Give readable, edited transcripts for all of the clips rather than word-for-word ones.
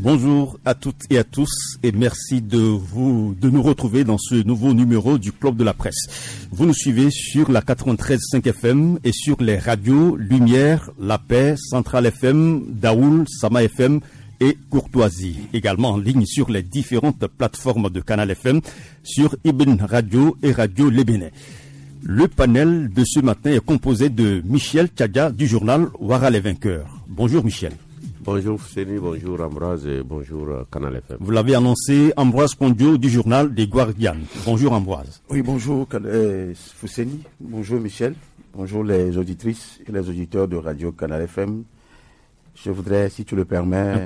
Bonjour à toutes et à tous et merci de nous retrouver dans ce nouveau numéro du Club de la Presse. Vous nous suivez sur la 93.5 FM et sur les radios Lumière, La Paix, Centrale FM, Daoul, Sama FM et Courtoisie. Également en ligne sur les différentes plateformes de Canal FM, sur Ibn Radio et Radio Le Bénin. Le panel de ce matin est composé de Michel Tchadia du journal Ouara les vainqueurs. Bonjour Michel. Bonjour Fousseni, bonjour Ambroise et bonjour Canal FM. Vous l'avez annoncé, Ambroise Kondio du journal des Guardians. Bonjour Ambroise. Oui, bonjour Fousseni, bonjour Michel, bonjour les auditrices et les auditeurs de Radio Canal FM. Je voudrais, si tu le permets,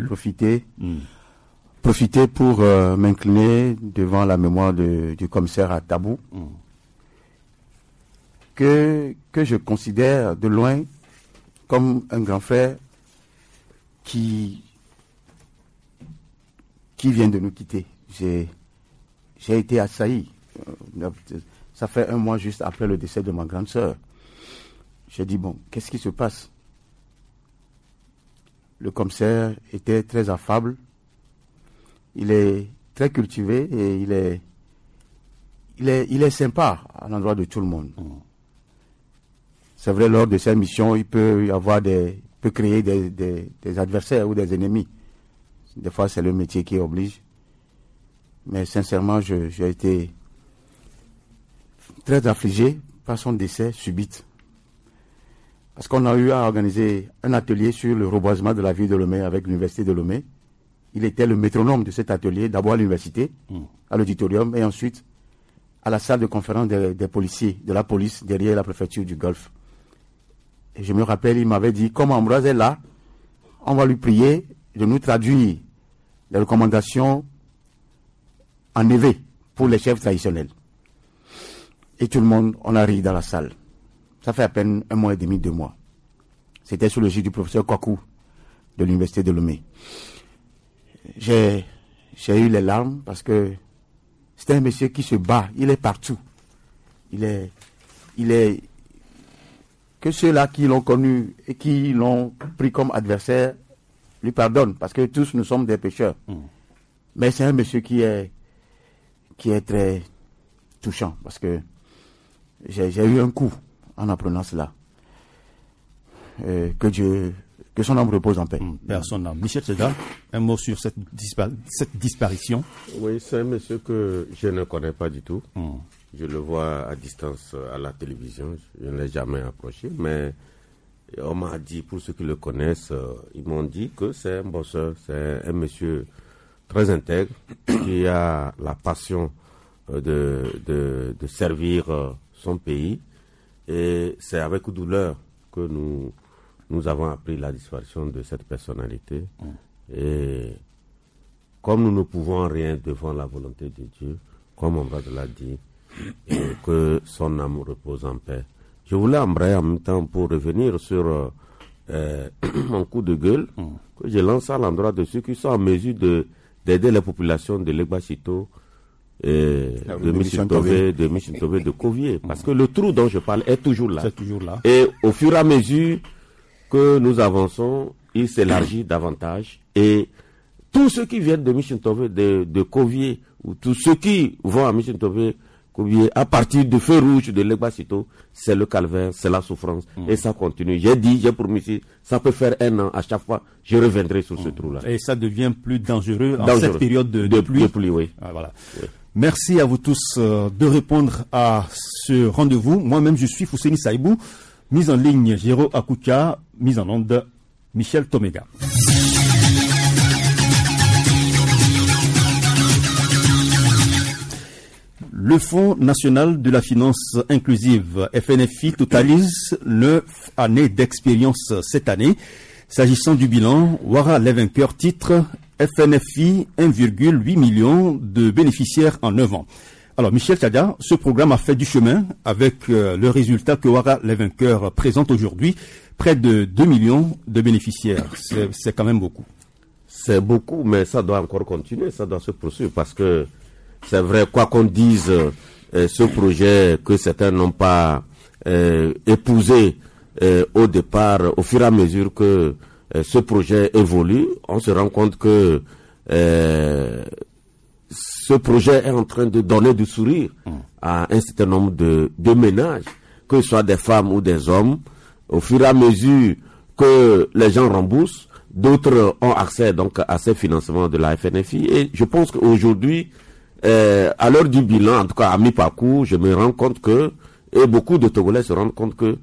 profiter pour m'incliner devant la mémoire du commissaire à Tabou, que je considère de loin comme un grand frère qui vient de nous quitter. J'ai été assailli. Ça fait un mois juste après le décès de ma grande sœur. J'ai dit, bon, qu'est-ce qui se passe? Le commissaire était très affable. Il est très cultivé et il est sympa à l'endroit de tout le monde. C'est vrai, lors de ses missions, il peut y avoir créer des adversaires ou des ennemis. Des fois, c'est le métier qui oblige. Mais sincèrement, j'ai été très affligé par son décès subite. Parce qu'on a eu à organiser un atelier sur le reboisement de la ville de Lomé avec l'université de Lomé. Il était le métronome de cet atelier, d'abord à l'université, à l'auditorium, et ensuite à la salle de conférence des policiers, de la police, derrière la préfecture du Golfe. Et je me rappelle, il m'avait dit, comme Ambroise est là, on va lui prier de nous traduire les recommandations en éveil pour les chefs traditionnels. Et tout le monde, on a ri dans la salle. Ça fait à peine 1 mois et demi, 2 mois. C'était sous le gîte du professeur Kwaku de l'université de Lomé. J'ai eu les larmes parce que c'est un monsieur qui se bat, il est partout. Il est que ceux-là qui l'ont connu et qui l'ont pris comme adversaire lui pardonnent, parce que tous nous sommes des pécheurs. Mais c'est un monsieur qui est très touchant, parce que j'ai eu un coup en apprenant cela. Que son âme repose en paix. Personne. Michel Tchadia, un mot sur cette disparition. Oui, c'est un monsieur que je ne connais pas du tout. Je le vois à distance à la télévision, je ne l'ai jamais approché, mais on m'a dit, pour ceux qui le connaissent, ils m'ont dit que c'est un bosseur, c'est un monsieur très intègre, qui a la passion de servir son pays, et c'est avec douleur que nous avons appris la disparition de cette personnalité, et comme nous ne pouvons rien devant la volonté de Dieu, comme on l'a dit, et que son âme repose en paix. Je voulais embrayer en même temps pour revenir sur mon coup de gueule que je lance à l'endroit de ceux qui sont en mesure d'aider les populations de Legbachito, de Michintové, de Kovié. Parce que le trou dont je parle est toujours là. C'est toujours là. Et au fur et à mesure que nous avançons, il s'élargit davantage. Et tous ceux qui viennent de Michintové, de Kovié, ou tous ceux qui vont à Michintové, à partir du feu rouge de Legbachito, c'est le calvaire, c'est la souffrance, et ça continue. J'ai promis, ça peut faire 1 an, à chaque fois, je reviendrai sur ce trou-là. Et ça devient plus dangereux en cette période de pluie. De pluie, oui. Ah, voilà. Oui. Merci à vous tous de répondre à ce rendez-vous. Moi-même, je suis Fousseni Saïbou, mise en ligne Jero Akoutia, mise en onde Michel Tomega. Le Fonds national de la finance inclusive, FNFI, totalise 9 années d'expérience cette année. S'agissant du bilan, Ouara les vainqueurs titre FNFI 1,8 million de bénéficiaires en 9 ans. Alors Michel Tchadia, ce programme a fait du chemin avec le résultat que Ouara les vainqueurs présente aujourd'hui, près de 2 millions de bénéficiaires. C'est quand même beaucoup. C'est beaucoup, mais ça doit encore continuer, ça doit se poursuivre parce que c'est vrai, quoi qu'on dise, ce projet que certains n'ont pas épousé au départ, au fur et à mesure que ce projet évolue, on se rend compte que ce projet est en train de donner du sourire à un certain nombre de ménages, que ce soit des femmes ou des hommes. Au fur et à mesure que les gens remboursent, d'autres ont accès donc à ces financements de la FNFI. Et je pense qu'aujourd'hui, à l'heure du bilan, en tout cas à mi-parcours, je me rends compte que, et beaucoup de Togolais se rendent compte que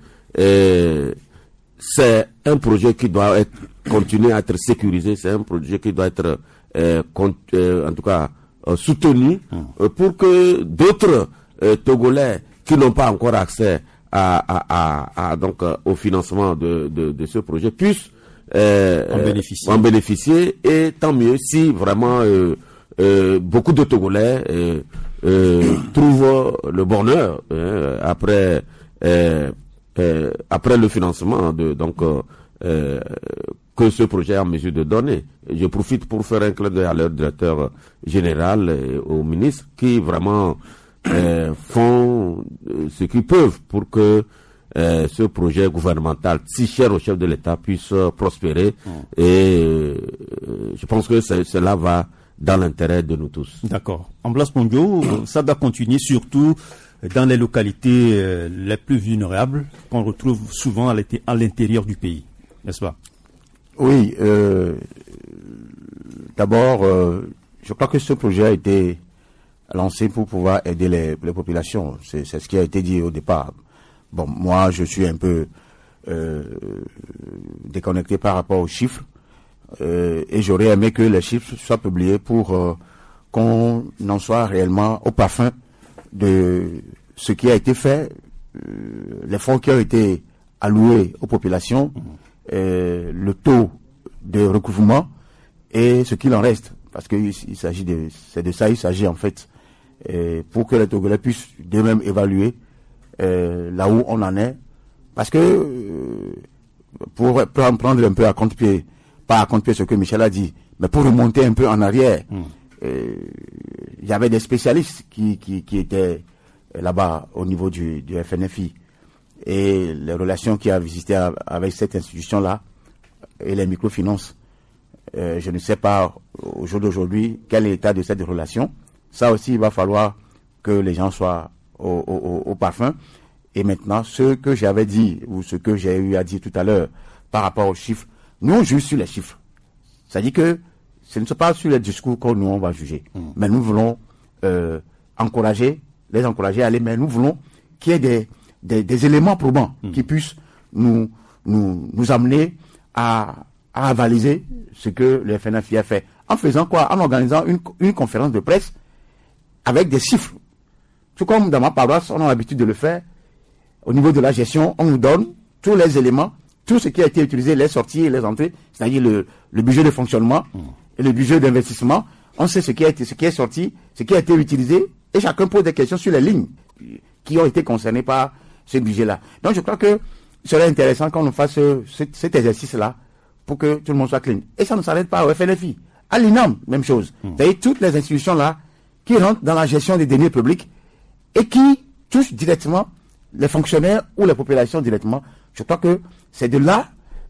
c'est un projet qui doit continuer à être sécurisé, c'est un projet qui doit être en tout cas soutenu pour que d'autres Togolais qui n'ont pas encore accès donc au financement de ce projet puissent en bénéficier, et tant mieux si vraiment beaucoup de Togolais trouvent le bonheur après le financement que ce projet est en mesure de donner. Je profite pour faire un clin d'œil à leur directeur général et au ministre qui vraiment font ce qu'ils peuvent pour que ce projet gouvernemental si cher au chef de l'État puisse prospérer. Et je pense que cela va dans l'intérêt de nous tous. D'accord. Amblas Pondio, ça doit continuer surtout dans les localités les plus vulnérables qu'on retrouve souvent à l'intérieur du pays, n'est-ce pas? Oui. D'abord, je crois que ce projet a été lancé pour pouvoir aider les populations. C'est ce qui a été dit au départ. Bon, moi, je suis un peu déconnecté par rapport aux chiffres. Et j'aurais aimé que les chiffres soient publiés pour qu'on en soit réellement au parfum de ce qui a été fait, les fonds qui ont été alloués aux populations, le taux de recouvrement et ce qu'il en reste. Parce qu'il s'agit c'est de ça il s'agit en fait, pour que les Togolais puissent d'eux-mêmes évaluer là où on en est. Parce que pour prendre un peu à compte-pied, pas à compte-pied ce que Michel a dit, mais pour remonter un peu en arrière, il y avait des spécialistes qui étaient là-bas au niveau du FNFI. Et les relations qu'il a visitées avec cette institution-là et les microfinances, je ne sais pas au jour d'aujourd'hui quel est l'état de cette relation. Ça aussi, il va falloir que les gens soient au parfum. Et maintenant, ce que j'avais dit, ou ce que j'ai eu à dire tout à l'heure par rapport aux chiffres, nous on juge sur les chiffres. C'est-à-dire que ce ne sont pas sur les discours que nous on va juger. Mais nous voulons les encourager à aller, mais nous voulons qu'il y ait des éléments probants qui puissent nous amener à avaliser ce que le FNFI a fait. En faisant quoi? En organisant une conférence de presse avec des chiffres. Tout comme dans ma paroisse, on a l'habitude de le faire. Au niveau de la gestion, on nous donne tous les éléments, tout ce qui a été utilisé, les sorties et les entrées, c'est-à-dire le budget de fonctionnement et le budget d'investissement. On sait ce qui est sorti, ce qui a été utilisé, et chacun pose des questions sur les lignes qui ont été concernées par ce budget-là. Donc je crois que ce serait intéressant qu'on nous fasse cet exercice-là pour que tout le monde soit clean. Et ça ne s'arrête pas au FNFI. À l'INAM, même chose. C'est-à-dire toutes les institutions-là qui rentrent dans la gestion des deniers publics et qui touchent directement les fonctionnaires ou les populations directement. Je crois que c'est de là,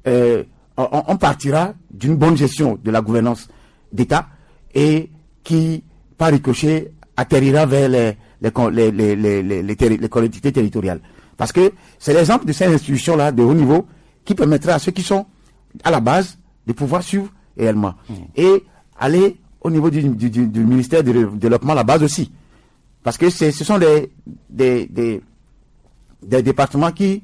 on partira d'une bonne gestion de la gouvernance d'État et qui, par ricochet, atterrira vers les collectivités territoriales. Parce que c'est l'exemple de ces institutions-là de haut niveau qui permettra à ceux qui sont à la base de pouvoir suivre réellement. Et aller au niveau du ministère du Développement, la base aussi. Parce que ce sont des départements qui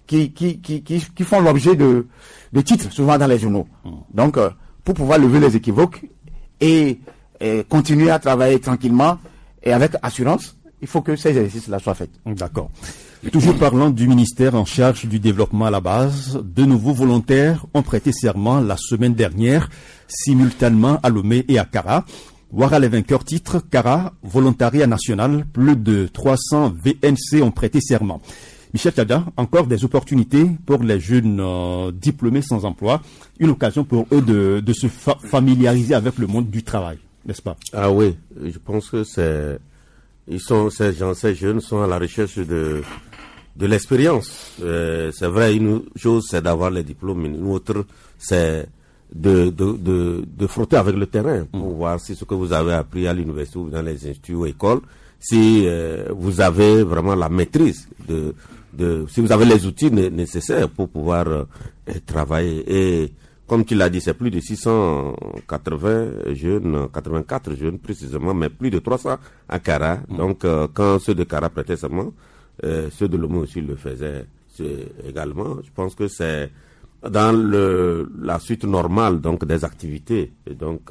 font l'objet de titres souvent dans les journaux. Donc, pour pouvoir lever les équivoques et continuer à travailler tranquillement et avec assurance, il faut que ces exercices-là soient faits. D'accord. Toujours parlant du ministère en charge du développement à la base, de nouveaux volontaires ont prêté serment la semaine dernière, simultanément à Lomé et à Kara. Voilà les vainqueurs titres. Kara, volontariat national, plus de 300 VNC ont prêté serment. Michel Tchadja, encore des opportunités pour les jeunes diplômés sans emploi, une occasion pour eux de se familiariser avec le monde du travail, n'est-ce pas? Ah oui, je pense que ces jeunes sont à la recherche de de l'expérience. C'est vrai, une chose c'est d'avoir les diplômes, une autre c'est de frotter avec le terrain pour voir si ce que vous avez appris à l'université ou dans les instituts ou écoles, si vous avez vraiment la maîtrise si vous avez les outils nécessaires pour pouvoir travailler. Et comme tu l'as dit, c'est plus de 680 jeunes, 84 jeunes précisément, mais plus de 300 à Kara. Donc quand ceux de Kara prêtaient serment, ceux de Lomé aussi le faisaient également. Je pense que c'est dans la suite normale donc des activités et donc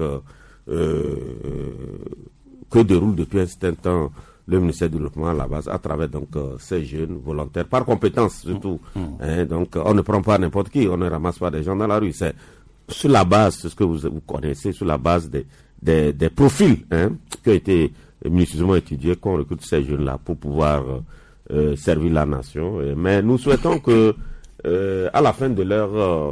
que déroule depuis un certain temps le ministère du Développement à la base à travers donc ces jeunes volontaires par compétence surtout. Donc on ne prend pas n'importe qui, on ne ramasse pas des gens dans la rue. C'est sur la base, c'est ce que vous connaissez, sur la base des profils qui ont été minutieusement étudiés qu'on recrute ces jeunes-là pour pouvoir servir la nation. Mais nous souhaitons que à la fin de leur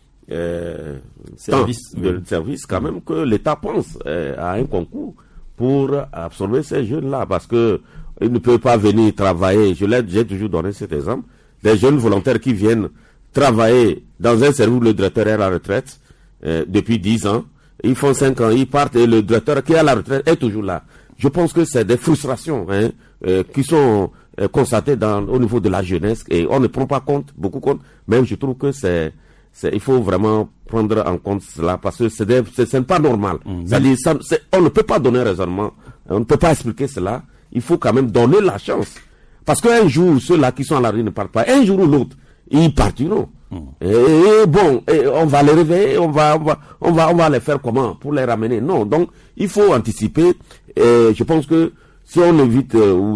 service, quand même que l'État pense à un concours pour absorber ces jeunes-là, parce que ils ne peuvent pas venir travailler. J'ai toujours donné cet exemple, des jeunes volontaires qui viennent travailler dans un service où le directeur est à la retraite depuis 10 ans, ils font 5 ans, ils partent et le directeur qui est à la retraite est toujours là. Je pense que c'est des frustrations qui sont constatées au niveau de la jeunesse et on ne prend pas beaucoup compte, mais je trouve que il faut vraiment prendre en compte cela parce que ce n'est pas normal. C'est-à-dire, on ne peut pas donner un raisonnement, on ne peut pas expliquer cela. Il faut quand même donner la chance. Parce qu'un jour, ceux-là qui sont à la rue ne partent pas. Un jour ou l'autre, ils partiront. Et bon, on va les réveiller, on va les faire comment pour les ramener. Non, donc il faut anticiper. Et je pense que si on évite on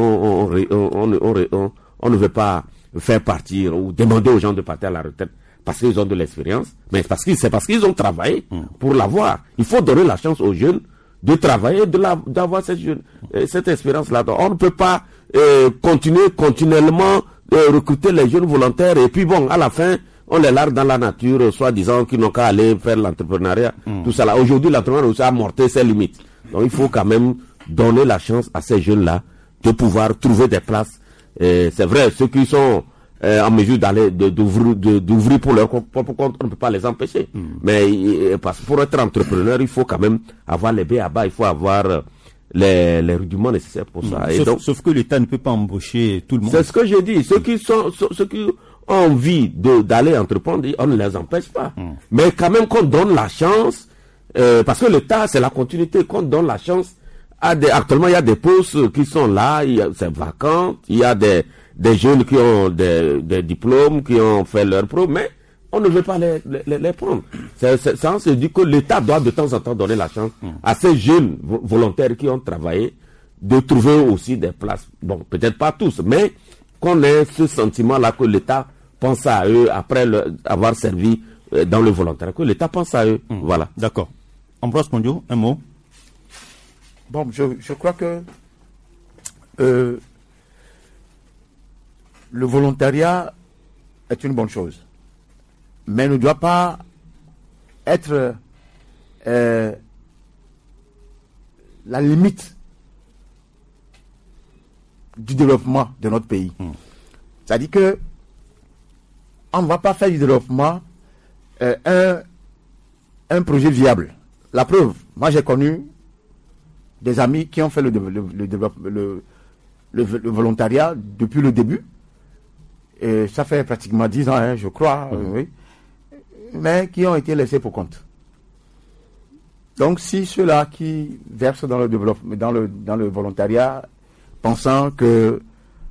ne veut pas faire partir ou demander aux gens de partir à la retraite parce qu'ils ont de l'expérience, mais c'est parce qu'ils ont travaillé pour l'avoir. Il faut donner la chance aux jeunes de travailler, d'avoir cette expérience-là. Donc, on ne peut pas continuellement recruter les jeunes volontaires et puis bon, à la fin, on les largue dans la nature, soi-disant qu'ils n'ont qu'à aller faire l'entrepreneuriat, tout ça là. Aujourd'hui, l'entrepreneuriat aussi a amorti ses limites. Donc, il faut quand même donner la chance à ces jeunes-là de pouvoir trouver des places. C'est vrai, ceux qui sont en mesure d'ouvrir pour leur propre compte, on ne peut pas les empêcher. Mais parce que pour être entrepreneur, il faut quand même avoir les b.a.-ba, il faut avoir les rudiments nécessaires pour ça. Sauf que l'État ne peut pas embaucher tout le monde. C'est ce que j'ai dit. Ceux qui ont envie d'aller entreprendre, on ne les empêche pas. Mais quand même qu'on donne la chance, parce que l'État, c'est la continuité, qu'on donne la chance. Actuellement, il y a des postes qui sont là, c'est vacant, il y a des jeunes qui ont des diplômes, qui ont fait leur pro, mais on ne veut pas les prendre. Ça, on se dit que l'État doit de temps en temps donner la chance à ces jeunes volontaires qui ont travaillé de trouver aussi des places. Bon, peut-être pas tous, mais qu'on ait ce sentiment-là que l'État pense à eux après avoir servi dans le volontariat, que l'État pense à eux. Voilà. D'accord. Ambroise Pondio, un mot. Bon, je crois que le volontariat est une bonne chose, mais ne doit pas être la limite du développement de notre pays. C'est-à-dire que on ne va pas faire du développement un projet viable. La preuve, moi j'ai connu des amis qui ont fait le volontariat depuis le début. Et ça fait pratiquement 10 ans, je crois, oui, mais qui ont été laissés pour compte. Donc, si ceux-là qui versent dans le développement, dans le volontariat, pensant que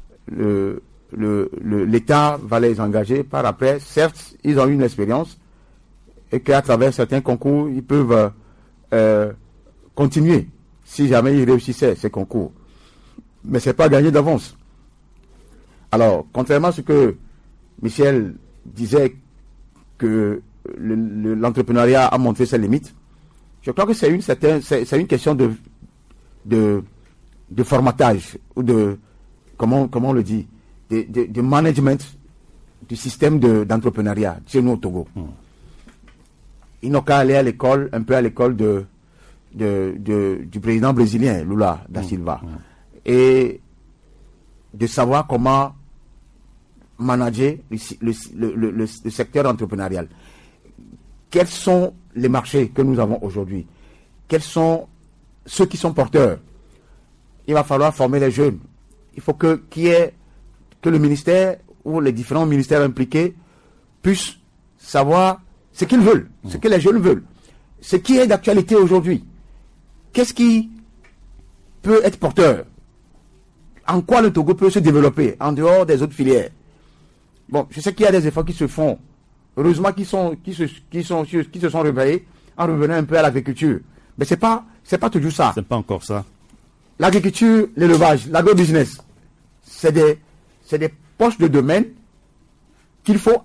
l'État va les engager par après, certes, ils ont eu une expérience et qu'à travers certains concours, ils peuvent continuer si jamais ils réussissaient ces concours. Mais c'est pas gagné d'avance. Alors, contrairement à ce que Michel disait que l'entrepreneuriat a montré ses limites, je crois que c'est une question de formatage ou de, comment on le dit, de management du système d'entrepreneuriat chez nous au Togo. Ils n'ont qu'à aller à l'école, un peu à l'école du président brésilien, Lula da Silva, et de savoir comment manager le secteur entrepreneurial. Quels sont les marchés que nous avons aujourd'hui? Quels sont ceux qui sont porteurs? Il va falloir former les jeunes. Il faut que le ministère ou les différents ministères impliqués puissent savoir ce qu'ils veulent, ce que les jeunes veulent, ce qui est d'actualité aujourd'hui. Qu'est-ce qui peut être porteur? En quoi le Togo peut se développer en dehors des autres filières? Bon, je sais qu'il y a des efforts qui se font. Heureusement qui se sont réveillés en revenant un peu à l'agriculture. Mais c'est pas toujours ça. C'est pas encore ça. L'agriculture, l'élevage, l'agrobusiness, c'est des poches de domaine qu'il faut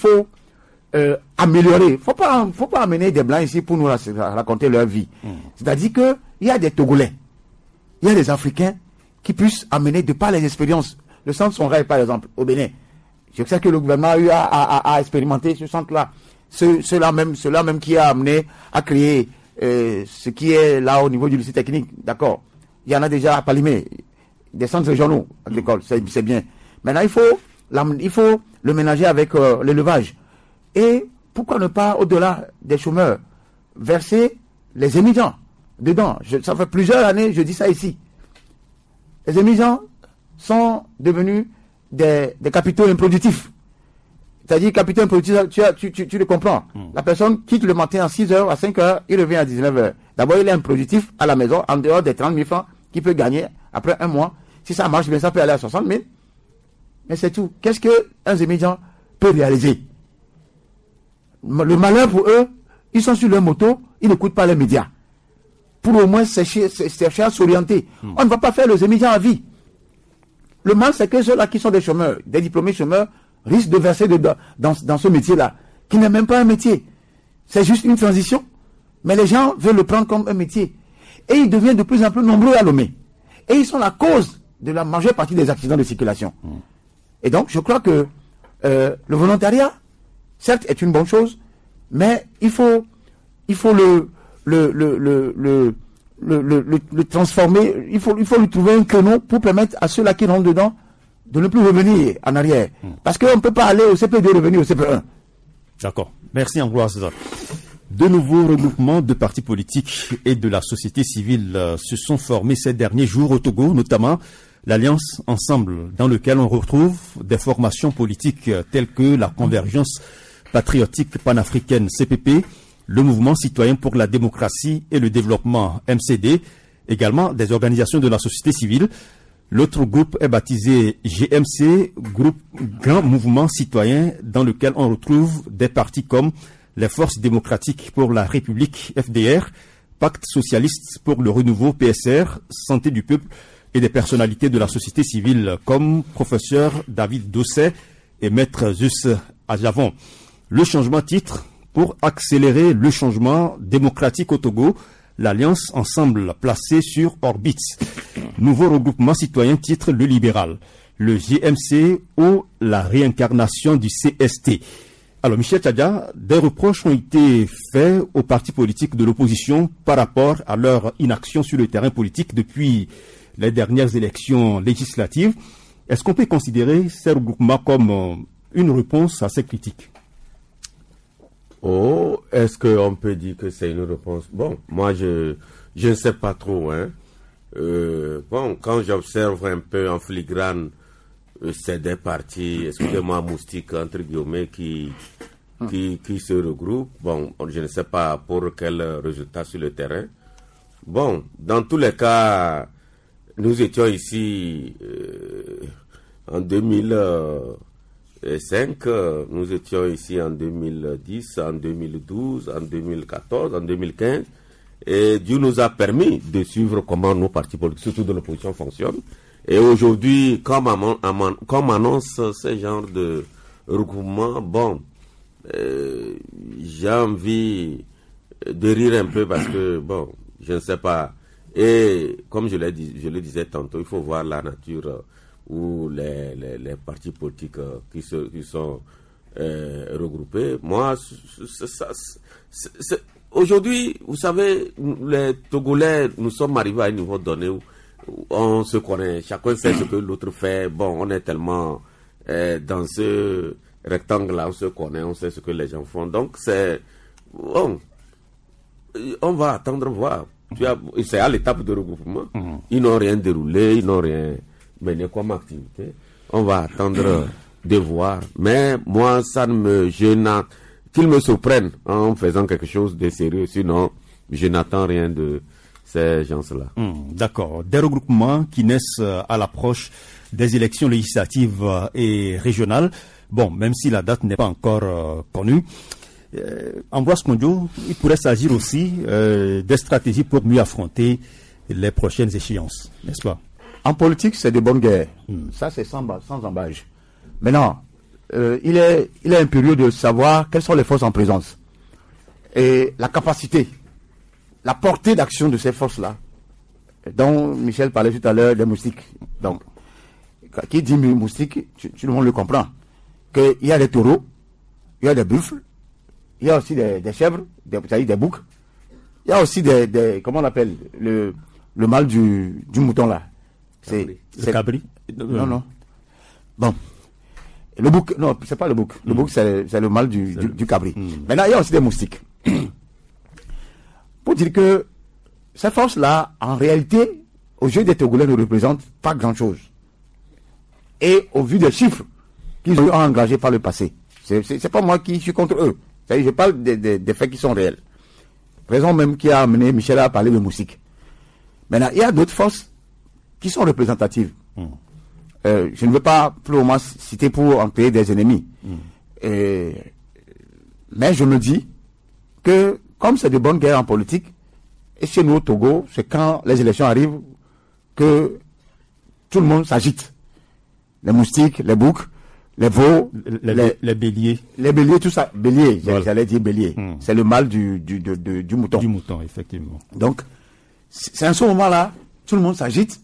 améliorer. Faut pas amener des blancs ici pour nous raconter leur vie. C'est-à-dire que il y a des Togolais, il y a des Africains qui puissent amener de par les expériences. Le centre Son Rêve, par exemple, au Bénin. Je sais que le gouvernement a eu à expérimenter ce centre-là. Ceux-là même qui a amené à créer ce qui est là au niveau du lycée technique. D'accord. Il y en a déjà à Palimé, des centres régionaux agricoles, c'est bien. Maintenant, il faut le ménager avec l'élevage. Et pourquoi ne pas, au-delà des chômeurs, verser les émigrants dedans? Ça fait plusieurs années, je dis ça ici. Les émigrants sont devenus des capitaux improductifs. C'est-à-dire, capitaux improductifs, tu le comprends. La personne quitte le matin à 6h, à 5h, il revient à 19h. D'abord, il est improductif à la maison, en dehors des 30 000 francs qu'il peut gagner après un mois. Si ça marche bien, ça peut aller à 60 000. Mais c'est tout. Qu'est-ce qu'un émigrant peut réaliser? Le malheur pour eux, ils sont sur leur moto, ils n'écoutent pas les médias. Pour au moins chercher à s'orienter. On ne va pas faire les émigrants à vie. Le mal, c'est que ceux-là qui sont des chômeurs, des diplômés chômeurs, risquent de verser dans ce métier-là, qui n'est même pas un métier. C'est juste une transition. Mais les gens veulent le prendre comme un métier. Et ils deviennent de plus en plus nombreux à Lomé. Et ils sont la cause de la majeure partie des accidents de circulation. Et donc, je crois que le volontariat, certes, est une bonne chose, mais il faut le transformer, il faut lui trouver un créneau pour permettre à ceux-là qui rentrent dedans de ne plus revenir en arrière. Parce qu'on ne peut pas aller au CP2 et revenir au CP1. D'accord. Merci Ambroise. De nouveaux regroupements de partis politiques et de la société civile se sont formés ces derniers jours au Togo, notamment l'Alliance Ensemble, dans lequel on retrouve des formations politiques telles que la Convergence patriotique panafricaine CPP, le Mouvement citoyen pour la démocratie et le développement MCD, également des organisations de la société civile. L'autre groupe est baptisé GMC, groupe Grand Mouvement Citoyen, dans lequel on retrouve des partis comme les Forces démocratiques pour la République FDR, Pacte socialiste pour le renouveau PSR, Santé du peuple et des personnalités de la société civile comme professeur David Dosset et maître Zeus Ajavon. Le changement titre: pour accélérer le changement démocratique au Togo, l'Alliance Ensemble placée sur orbite. Nouveau regroupement citoyen titre Le Libéral, le GMC ou la réincarnation du CST. Alors Michel Tchadja, des reproches ont été faits aux partis politiques de l'opposition par rapport à leur inaction sur le terrain politique depuis les dernières élections législatives. Est-ce qu'on peut considérer ces regroupements comme une réponse à ces critiques? Oh, est-ce qu'on peut dire que c'est une réponse? Bon, moi je ne sais pas trop. Bon, quand j'observe un peu en filigrane, c'est des partis, excusez-moi, moustiques, entre guillemets, qui se regroupent. Bon, je ne sais pas pour quel résultat sur le terrain. Bon, dans tous les cas, nous étions ici en 2005, nous étions ici en 2010, en 2012, en 2014, en 2015. Et Dieu nous a permis de suivre comment nos partis politiques, surtout de l'opposition, fonctionnent. Et aujourd'hui, comme annonce ce genre de regroupement, bon, j'ai envie de rire un peu parce que, bon, je ne sais pas. Et comme je le disais tantôt, il faut voir la nature où les partis politiques qui sont regroupés. Moi, aujourd'hui, vous savez, les Togolais, nous sommes arrivés à un niveau donné où on se connaît, chacun sait ce que l'autre fait. Bon, on est tellement dans ce rectangle-là, on se connaît, on sait ce que les gens font. Donc, c'est... Bon, on va attendre voir. C'est à l'étape de regroupement. Ils n'ont rien déroulé, ils n'ont rien mené comme activité. On va attendre de voir. Mais moi, ça ne me gêne qu'ils me surprennent en faisant quelque chose de sérieux. Sinon, je n'attends rien de ces gens-là. D'accord. Des regroupements qui naissent à l'approche des élections législatives et régionales. Bon, même si la date n'est pas encore connue. Ambroise Konjo, il pourrait s'agir aussi des stratégies pour mieux affronter les prochaines échéances, n'est-ce pas? En politique, c'est de bonnes guerres. Ça, c'est sans embâche. Maintenant, il est impérieux de savoir quelles sont les forces en présence. Et la capacité, la portée d'action de ces forces-là, dont Michel parlait tout à l'heure des moustiques. Donc, qui dit moustique, tout le monde le comprend. Qu'il y a des taureaux, il y a des buffles, il y a aussi des chèvres, des boucs. Il y a aussi comment on appelle, le mâle du mouton là. C'est cabri. Non. Bon. Le bouc, non, c'est pas le bouc. Le bouc, c'est le mâle du cabri. Maintenant, il y a aussi des moustiques. Pour dire que ces forces-là, en réalité, aux yeux des Togolais, ne représentent pas grand-chose. Et au vu des chiffres qu'ils ont engagés par le passé, c'est pas moi qui suis contre eux. Je parle des faits qui sont réels. Raison même qui a amené Michel à parler de moustiques. Maintenant, il y a d'autres forces qui sont représentatives. Je ne veux pas plus ou moins citer pour en créer des ennemis. Mais je me dis que, comme c'est de bonnes guerres en politique, et chez nous au Togo, c'est quand les élections arrivent que tout le monde s'agite. Les moustiques, les boucs, les veaux, les béliers. Les béliers, tout ça. Bélier, voilà. J'allais dire bélier. C'est le mâle du mouton. Du mouton, effectivement. Donc, c'est à ce moment-là, tout le monde s'agite.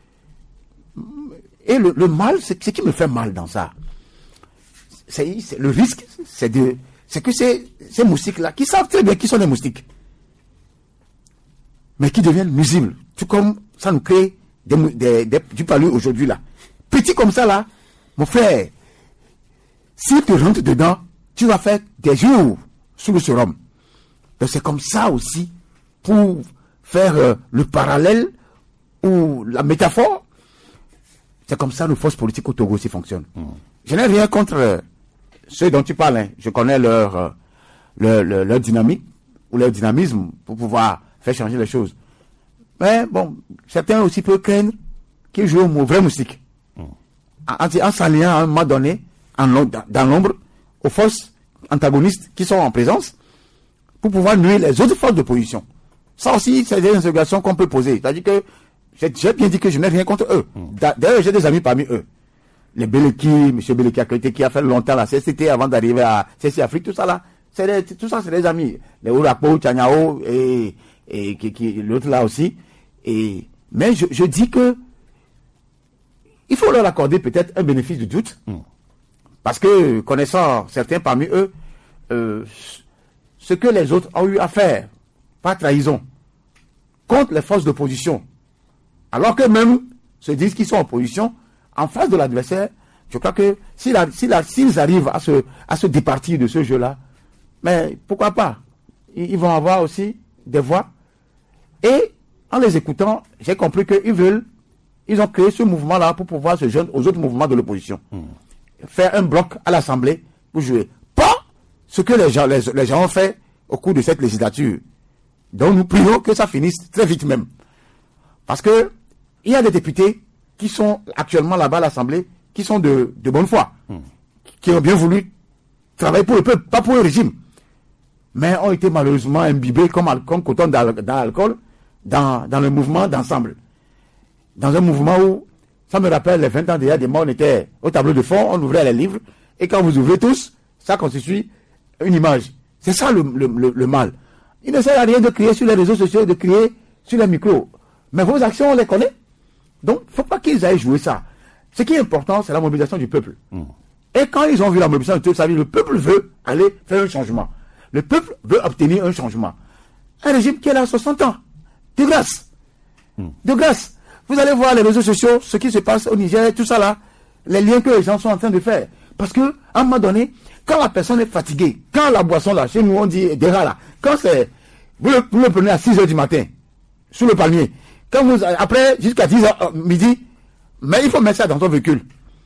Et le mal, c'est ce qui me fait mal dans ça. Le risque, c'est que ces moustiques-là, qui savent très bien qui sont les moustiques, mais qui deviennent nuisibles. Tout comme ça nous crée du palu aujourd'hui là. Petit comme ça là, mon frère, si tu rentres dedans, tu vas faire des jours sous le sérum. Donc c'est comme ça aussi, pour faire le parallèle ou la métaphore, c'est comme ça nos forces politiques au Togo aussi fonctionnent. Je n'ai rien contre ceux dont tu parles. Hein. Je connais leur dynamique ou leur dynamisme pour pouvoir faire changer les choses. Mais bon, certains aussi peuvent craindre qu'ils jouent au vrai moustique. En s'alliant à un moment donné, dans l'ombre, aux forces antagonistes qui sont en présence, pour pouvoir nuire les autres forces d'opposition. Ça aussi, c'est des interrogations qu'on peut poser. C'est-à-dire que j'ai bien dit que je n'ai rien contre eux. D'ailleurs, j'ai des amis parmi eux. Les Beleki, M. Beleki qui a fait longtemps la CCT avant d'arriver à CC Afrique, tout ça là, tout ça c'est des amis. Les Ourapo, Tchanyao et l'autre là aussi. Mais je dis que il faut leur accorder peut-être un bénéfice du doute. Parce que, connaissant certains parmi eux, ce que les autres ont eu à faire, par trahison, contre les forces d'opposition, alors que même se disent qu'ils sont en opposition, en face de l'adversaire, je crois que s'ils arrivent à se départir de ce jeu-là, mais pourquoi pas? Ils vont avoir aussi des voix. Et en les écoutant, j'ai compris ils ont créé ce mouvement-là pour pouvoir se joindre aux autres mouvements de l'opposition. Faire un bloc à l'Assemblée pour jouer. Pas ce que les gens ont fait au cours de cette législature. Donc nous prions que ça finisse très vite même. Parce que il y a des députés qui sont actuellement là-bas à l'Assemblée, qui sont de bonne foi, qui ont bien voulu travailler pour le peuple, pas pour le régime, mais ont été malheureusement imbibés comme coton dans l'alcool, dans le mouvement d'ensemble. Dans un mouvement où, ça me rappelle les 20 ans déjà, des morts, on était au tableau de fond, on ouvrait les livres, et quand vous ouvrez tous, ça constitue une image. C'est ça le mal. Il ne sert à rien de crier sur les réseaux sociaux, de crier sur les micros. Mais vos actions, on les connaît. Donc, il ne faut pas qu'ils aillent jouer ça. Ce qui est important, c'est la mobilisation du peuple. Et quand ils ont vu la mobilisation du peuple, ça veut dire le peuple veut aller faire un changement. Le peuple veut obtenir un changement. Un régime qui est là à 60 ans. De grâce. De grâce. Vous allez voir les réseaux sociaux, ce qui se passe au Niger, tout ça là. les liens que les gens sont en train de faire. Parce que, à un moment donné, quand la personne est fatiguée, quand la boisson là, chez nous on dit déjà là, quand c'est, vous le prenez à 6h du matin, sous le palmier, quand vous, après, jusqu'à 10h, midi, mais il faut mettre ça dans ton véhicule.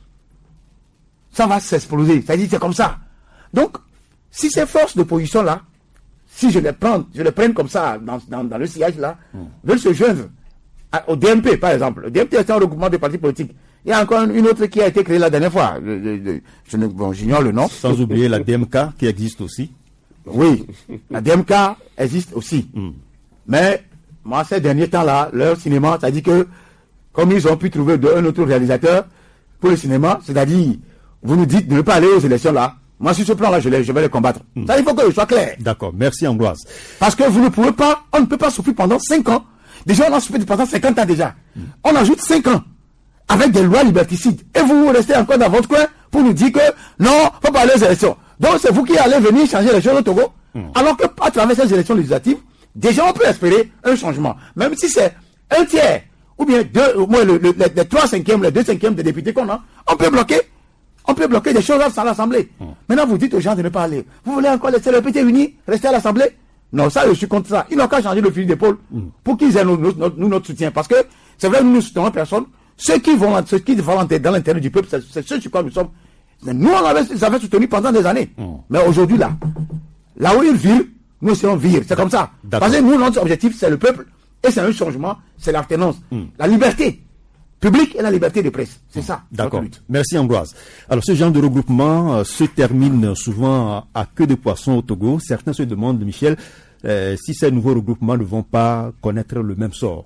Ça va s'exploser. Ça dit, c'est comme ça. Donc, si ces forces d'opposition là, si je les prenne comme ça, dans le sillage là, veulent se joindre au DMP, par exemple. Le DMP est un regroupement de partis politiques. Il y a encore une autre qui a été créée la dernière fois. J'ignore le nom. Sans oublier la DMK qui existe aussi. Oui, la DMK existe aussi. Mais, moi, ces derniers temps-là, leur cinéma, ça dit que, comme ils ont pu trouver un autre réalisateur pour le cinéma, c'est-à-dire, vous nous dites de ne pas aller aux élections là. Moi, sur ce plan-là, je vais les combattre. Ça, il faut que je sois clair. D'accord. Merci, Ambroise. Parce que vous ne pouvez pas, on ne peut pas souffrir pendant 5 ans. Déjà, on a souffert pendant 50 ans déjà. On ajoute 5 ans avec des lois liberticides. Et vous restez encore dans votre coin pour nous dire que non, faut pas aller aux élections. Donc, c'est vous qui allez venir changer les choses au Togo. Alors qu'à travers ces élections législatives, déjà, on peut espérer un changement. Même si c'est un tiers, ou bien deux, au moins les 3/5, les 2/5 des députés qu'on a, on peut bloquer des choses à l'Assemblée. Maintenant, vous dites aux gens de ne pas aller. Vous voulez encore laisser le PT uni rester à l'Assemblée? Non, ça, je suis contre ça. Ils n'ont qu'à changer le fusil d'épaule pour qu'ils aient notre soutien. Parce que, c'est vrai, nous ne soutenons personne. Ceux qui vont dans l'intérêt du peuple, c'est ceux sur quoi nous sommes. Nous, on les avait soutenus pendant des années. Mais aujourd'hui, là où ils virent, nous aussi on vire. C'est comme ça. Parce que nous, notre objectif, c'est le peuple. Et c'est un changement, c'est l'alternance. La liberté publique et la liberté de presse. C'est ça. D'accord. Merci, Ambroise. Alors, ce genre de regroupement se termine souvent à queue de poisson au Togo. Certains se demandent, Michel, si ces nouveaux regroupements ne vont pas connaître le même sort.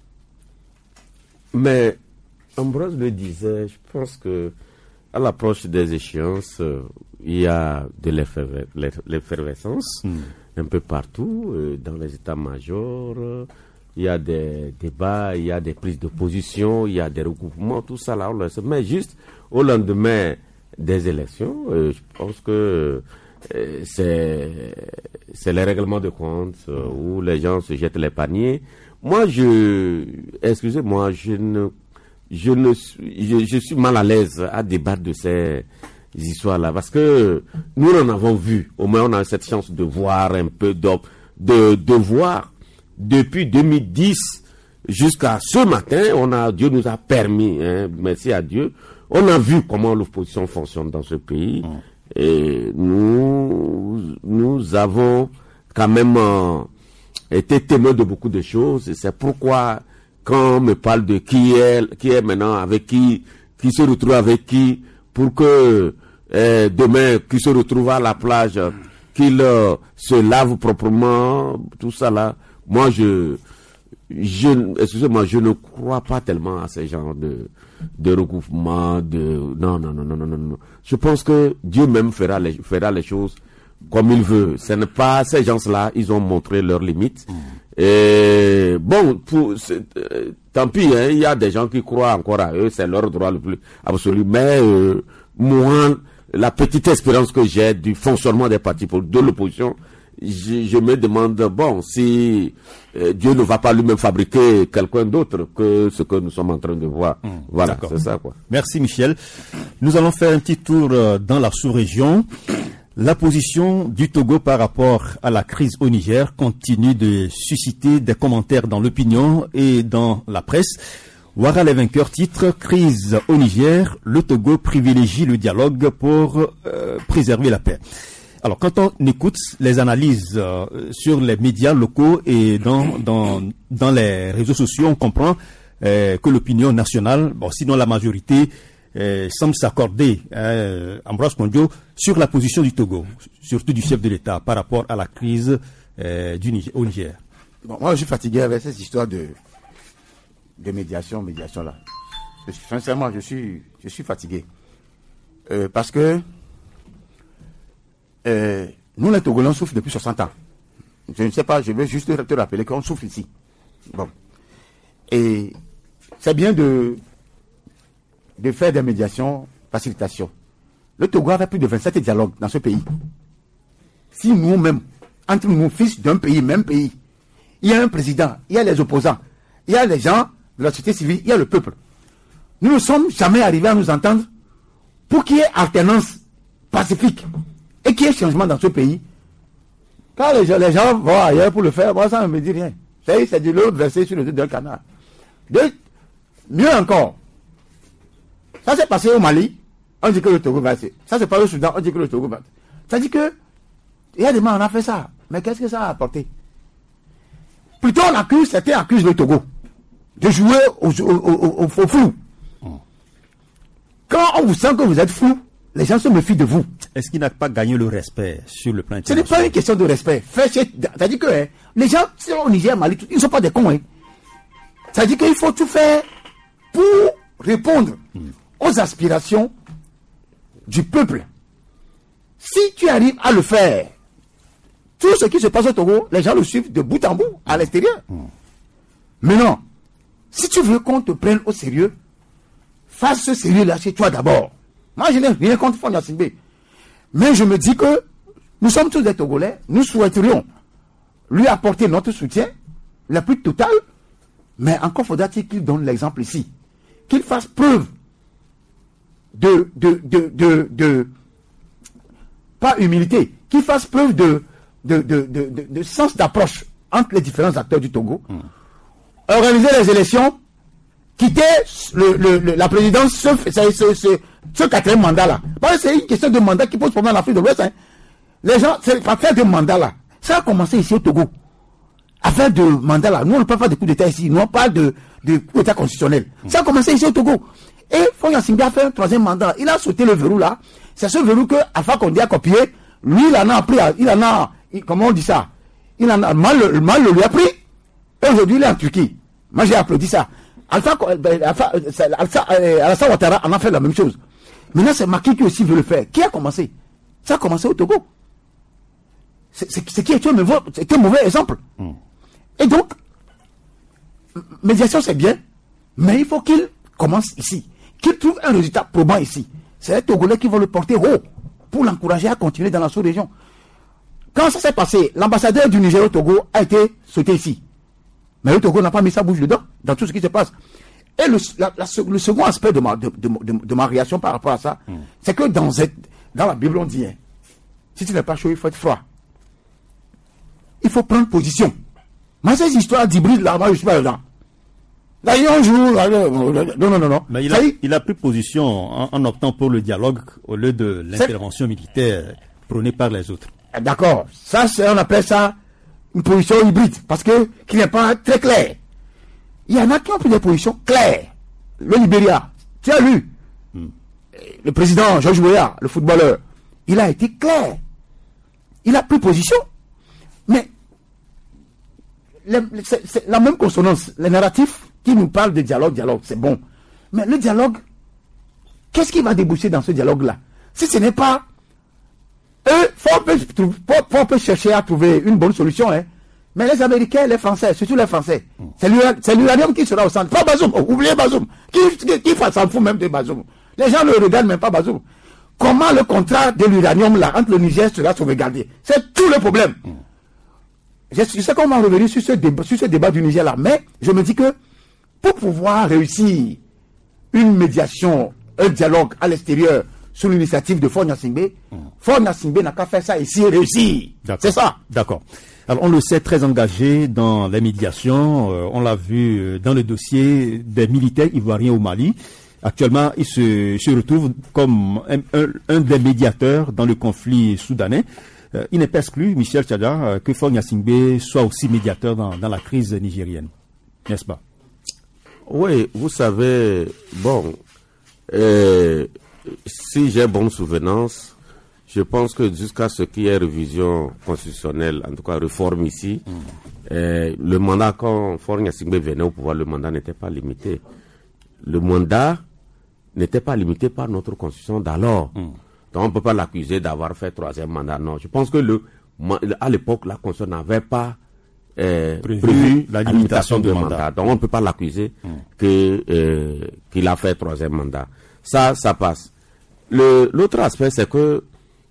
Mais Ambroise le disait, je pense que à l'approche des échéances, il y a de l'effervescence un peu partout, dans les états-majors. Il y a des débats, il y a des prises de position, il y a des regroupements, tout ça là, on le sait. Mais juste au lendemain des élections, je pense que c'est les règlements de compte où les gens se jettent les paniers. Moi, excusez-moi, je suis mal à l'aise à débattre de ces histoires-là parce que nous en avons vu. Au moins, on a cette chance de voir un peu de voir. Depuis 2010 jusqu'à ce matin, Dieu nous a permis, merci à Dieu, on a vu comment l'opposition fonctionne dans ce pays. Et nous avons quand même été témoins de beaucoup de choses. Et c'est pourquoi quand on me parle de qui est maintenant avec qui se retrouve avec qui, pour que demain qui se retrouve à la plage, qu'il se lave proprement, tout ça là. Moi, excusez-moi, je ne crois pas tellement à ces genres de regroupement, non. Je pense que Dieu même fera les choses comme il veut. Ce n'est pas ces gens-là, ils ont montré leurs limites. Et bon, tant pis, il y a des gens qui croient encore à eux, c'est leur droit le plus absolu. Mais moi, la petite espérance que j'ai du fonctionnement des partis de l'opposition, je me demande, bon, si Dieu ne va pas lui-même fabriquer quelqu'un d'autre que ce que nous sommes en train de voir. Voilà, c'est ça, quoi. Merci, Michel. Nous allons faire un petit tour dans la sous-région. La position du Togo par rapport à la crise au Niger continue de susciter des commentaires dans l'opinion et dans la presse. Ouara les vainqueurs titre « Crise au Niger, le Togo privilégie le dialogue pour préserver la paix ». Alors, quand on écoute les analyses sur les médias locaux et dans les réseaux sociaux, on comprend que l'opinion nationale, bon, sinon la majorité, semble s'accorder, Ambroise Kondjo, sur la position du Togo, surtout du chef de l'État, par rapport à la crise au Niger. Bon, moi, je suis fatigué avec cette histoire de médiation là. Sincèrement, je suis fatigué. Parce que nous, les Togolais, on souffre depuis 60 ans. Je ne sais pas, je veux juste te rappeler qu'on souffre ici. Bon. Et c'est bien de faire des médiations, facilitation. Le Togo avait plus de 27 dialogues dans ce pays. Si nous-mêmes, entre nous, fils d'un pays, même pays, il y a un président, il y a les opposants, il y a les gens de la société civile, il y a le peuple. Nous ne sommes jamais arrivés à nous entendre pour qu'il y ait alternance pacifique et qu'il y ait changement dans ce pays, quand les gens vont ailleurs pour le faire, moi ça ne me dit rien. C'est de l'eau versée sur le dos d'un canard. Mieux encore, ça s'est passé au Mali, on dit que le Togo va essayer. Ça s'est passé au Soudan, on dit que le Togo va. Ça dit que, il y a des gens, on a fait ça, mais qu'est-ce que ça a apporté? Plutôt certains accusent le Togo de jouer au flou. Quand on vous sent que vous êtes flou, les gens se méfient de vous. Est-ce qu'il n'a pas gagné le respect sur le plan Ce international? n'est pas une question de respect. C'est-à-dire que les gens, si on Niger, Mali, ils ne sont pas des cons. C'est-à-dire qu'il faut tout faire pour répondre aux aspirations du peuple. Si tu arrives à le faire, tout ce qui se passe au Togo, les gens le suivent de bout en bout, à l'extérieur. Maintenant, si tu veux qu'on te prenne au sérieux, fasse ce sérieux-là chez toi d'abord. Moi, je n'ai rien contre Faure Gnassingbé. Mais je me dis que nous sommes tous des Togolais, nous souhaiterions lui apporter notre soutien, le plus total, mais encore faudra-t-il qu'il donne l'exemple ici. Qu'il fasse preuve pas humilité, qu'il fasse preuve de sens d'approche entre les différents acteurs du Togo. Organiser les élections, quitter la présidence, ce quatrième mandat-là. C'est une question de mandat qui pose problème en Afrique de l'Ouest. Les gens, c'est affaire de mandat-là. Ça a commencé ici au Togo. Affaire de mandat-là. Nous, on ne parle pas de coup d'État ici. Nous, on parle de coup d'État constitutionnel. Ça a commencé ici au Togo. Et Faure Gnassingbé a fait un troisième mandat. Il a sauté le verrou là. C'est ce verrou que Alpha Condé a copié. Lui, il en a appris. Comment on dit ça? Il en a mal le lui a pris. Et aujourd'hui, il est en Turquie. Moi, j'ai applaudi ça. Alassane Ouattara en a fait la même chose. Maintenant, c'est Macky qui aussi veut le faire. Qui a commencé? Ça a commencé au Togo. C'est qui est un mauvais exemple. Et donc, médiation, c'est bien, mais il faut qu'il commence ici. Qu'il trouve un résultat probant ici. C'est les Togolais qui vont le porter haut pour l'encourager à continuer dans la sous-région. Quand ça s'est passé, l'ambassadeur du Niger au Togo a été sauté ici. Mais le Togo n'a pas mis sa bouche dedans, dans tout ce qui se passe. Et le second aspect de ma réaction par rapport à ça, c'est que dans la Bible, on dit, si tu n'es pas chaud, il faut être froid. Il faut prendre position. Moi, ces histoires d'hybride, là, moi, je ne suis pas dedans. Là, un jour, non. Mais il a pris position en optant pour le dialogue au lieu de l'intervention militaire prônée par les autres. D'accord. Ça, on appelle ça une position hybride, parce que qui n'est pas très claire. Il y en a qui ont pris des positions claires. Le Libéria, tu as lu. Le président Georges Weah, le footballeur, il a été clair. Il a pris position. Mais c'est la même consonance. Les narratifs qui nous parlent de dialogue, c'est bon. Mais le dialogue, qu'est-ce qui va déboucher dans ce dialogue-là? Si ce n'est pas... Faure peut chercher à trouver une bonne solution, mais les Américains, les Français, surtout les Français, c'est l'uranium qui sera au centre. Pas Bazoum, oubliez Bazoum. Qui s'en fout même de Bazoum? Les gens ne regardent même pas Bazoum. Comment le contrat de l'uranium là entre le Niger sera sauvegardé? C'est tout le problème. Je sais qu'on va revenir sur ce débat du Niger là, mais je me dis que pour pouvoir réussir une médiation, un dialogue à l'extérieur sous l'initiative de Faure Gnassingbé, Faure Gnassingbé n'a qu'à faire ça ici et réussir. C'est ça. D'accord. Alors on le sait, très engagé dans la médiation. On l'a vu dans le dossier des militaires ivoiriens au Mali. Actuellement, il se retrouve comme un des médiateurs dans le conflit soudanais. Il n'est pas exclu, Michel Tchadja, que Faure Gnassingbé soit aussi médiateur dans la crise nigérienne. N'est-ce pas? Oui, vous savez, bon, si j'ai bonne souvenance, je pense que jusqu'à ce qu'il y ait révision constitutionnelle, en tout cas réforme ici, le mandat, quand Faure Gnassingbé venait au pouvoir, le mandat n'était pas limité. Le mandat n'était pas limité par notre constitution d'alors. Donc on ne peut pas l'accuser d'avoir fait troisième mandat. Non, je pense que à l'époque, la constitution n'avait pas prévu la limitation de mandat. Donc on ne peut pas l'accuser qu'il a fait troisième mandat. Ça passe. L'autre aspect, c'est que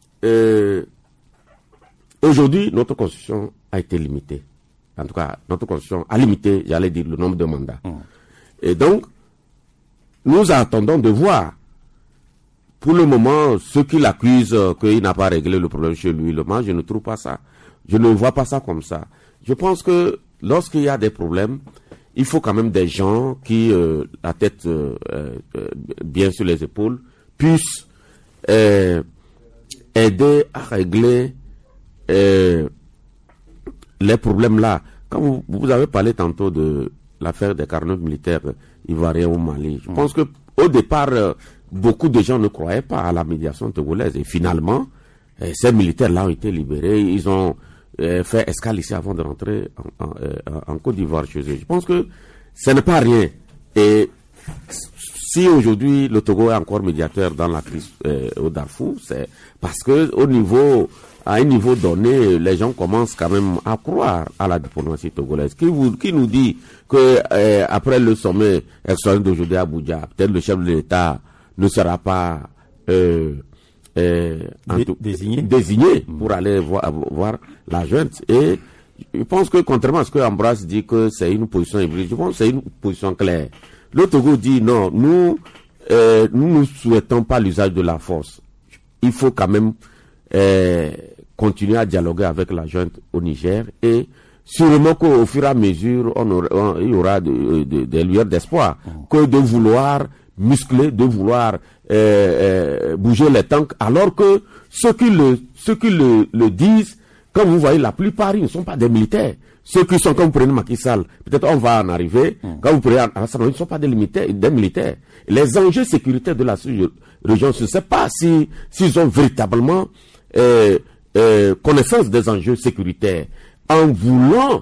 aujourd'hui, notre constitution a été limitée. En tout cas, notre constitution a limité, j'allais dire, le nombre de mandats. Et donc, nous attendons de voir pour le moment, ceux qui l'accusent qu'il n'a pas réglé le problème chez lui, moi, je ne trouve pas ça. Je ne vois pas ça comme ça. Je pense que lorsqu'il y a des problèmes, il faut quand même des gens qui, la tête bien sur les épaules, puissent aider à régler les problèmes là. Quand vous avez parlé tantôt de l'affaire des 49 militaires ivoiriens au Mali, je pense que au départ, beaucoup de gens ne croyaient pas à la médiation togolaise. Et finalement, ces militaires-là ont été libérés. Ils ont fait escale ici avant de rentrer en Côte d'Ivoire chez eux. Je pense que ce n'est pas rien. Et si aujourd'hui le Togo est encore médiateur dans la crise au Darfour, c'est parce que à un niveau donné, les gens commencent quand même à croire à la diplomatie togolaise. Qui nous dit que après le sommet extraordinaire d'aujourd'hui à Abuja, peut-être le chef de l'État ne sera pas désigné pour aller voir la junte. Et je pense que contrairement à ce que Ambroise dit que c'est une position hybride, je pense que c'est une position claire. Le Togo dit non, nous ne souhaitons pas l'usage de la force. Il faut quand même continuer à dialoguer avec la junte au Niger et sûrement qu'au fur et à mesure il y aura des lueurs d'espoir que de vouloir muscler, de vouloir bouger les tanks, alors que ceux qui le disent, quand vous voyez, la plupart ils ne sont pas des militaires. Ceux qui sont, quand vous prenez Macky Sall, peut-être on va en arriver, quand vous prenez Alassane, ils ne sont pas des militaires. Les enjeux sécuritaires de la région, je ne sais pas s'ils ont véritablement connaissance des enjeux sécuritaires en voulant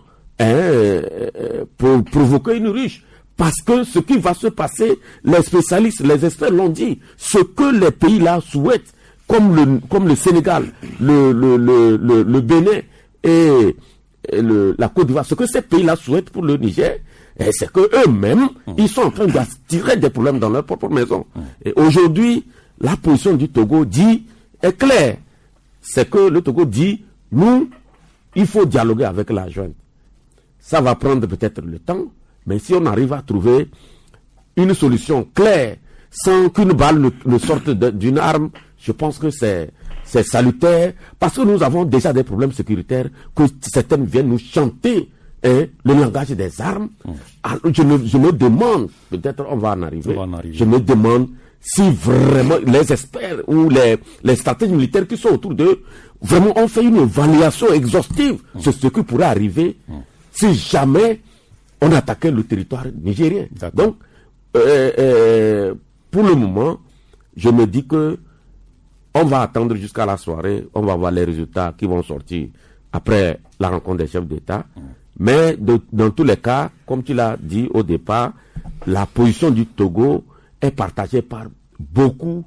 provoquer une riche. Parce que ce qui va se passer, les spécialistes, les experts l'ont dit, ce que les pays-là souhaitent, comme le Sénégal, le Bénin et la Côte d'Ivoire, ce que ces pays-là souhaitent pour le Niger, c'est qu'eux-mêmes, ils sont en train d'attirer des problèmes dans leur propre maison. Et aujourd'hui, la position du Togo est claire. C'est que le Togo dit, il faut dialoguer avec la junte. Ça va prendre peut-être le temps, mais si on arrive à trouver une solution claire, sans qu'une balle ne sorte d'une arme, je pense que c'est salutaire, parce que nous avons déjà des problèmes sécuritaires, que certaines viennent nous chanter le langage des armes. Alors, je me demande, peut-être on va en arriver, je me demande si vraiment les experts ou les stratèges militaires qui sont autour d'eux, vraiment ont fait une évaluation exhaustive sur ce qui pourrait arriver si jamais on attaquait le territoire nigérien. Donc, pour le moment, je me dis que on va attendre jusqu'à la soirée, on va voir les résultats qui vont sortir après la rencontre des chefs d'État. Mais dans tous les cas, comme tu l'as dit au départ, la position du Togo est partagée par beaucoup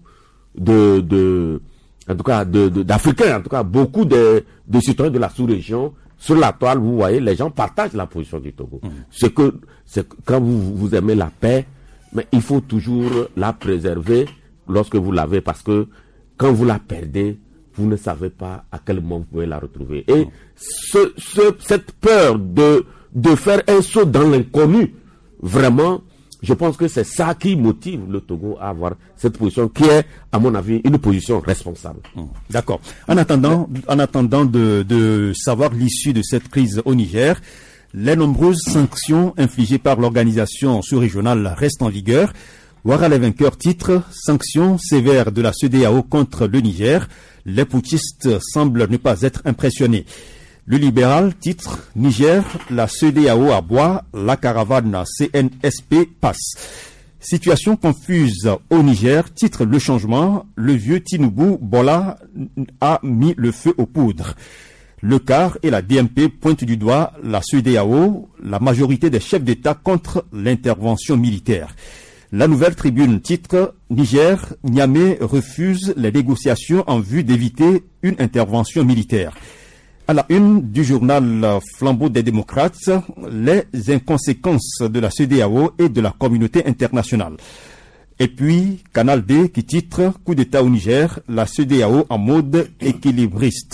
d'Africains, en tout cas beaucoup de citoyens de la sous-région. Sur la toile, vous voyez, les gens partagent la position du Togo. C'est quand vous aimez la paix, mais il faut toujours la préserver lorsque vous l'avez, parce que quand vous la perdez, vous ne savez pas à quel moment vous pouvez la retrouver. Et cette peur de faire un saut dans l'inconnu, vraiment, je pense que c'est ça qui motive le Togo à avoir cette position qui est, à mon avis, une position responsable. D'accord. En attendant de savoir l'issue de cette crise au Niger, les nombreuses sanctions infligées par l'organisation sous-régionale restent en vigueur. Ouattara les vainqueurs titre « Sanctions sévères de la CEDEAO contre le Niger ». Les putschistes semblent ne pas être impressionnés. Le libéral titre « Niger, la CEDEAO à bois, la caravane CNSP passe ». Situation confuse au Niger, titre Le Changement, le vieux Tinubu Bola a mis le feu aux poudres. Le CAR et la DMP pointent du doigt la CEDEAO, la majorité des chefs d'État contre l'intervention militaire. La Nouvelle Tribune titre « Niger, Niamey refuse les négociations en vue d'éviter une intervention militaire ». À la une du journal Flambeau des démocrates, les inconséquences de la CEDEAO et de la communauté internationale. Et puis, Canal D qui titre « Coup d'État au Niger, la CEDEAO en mode équilibriste ».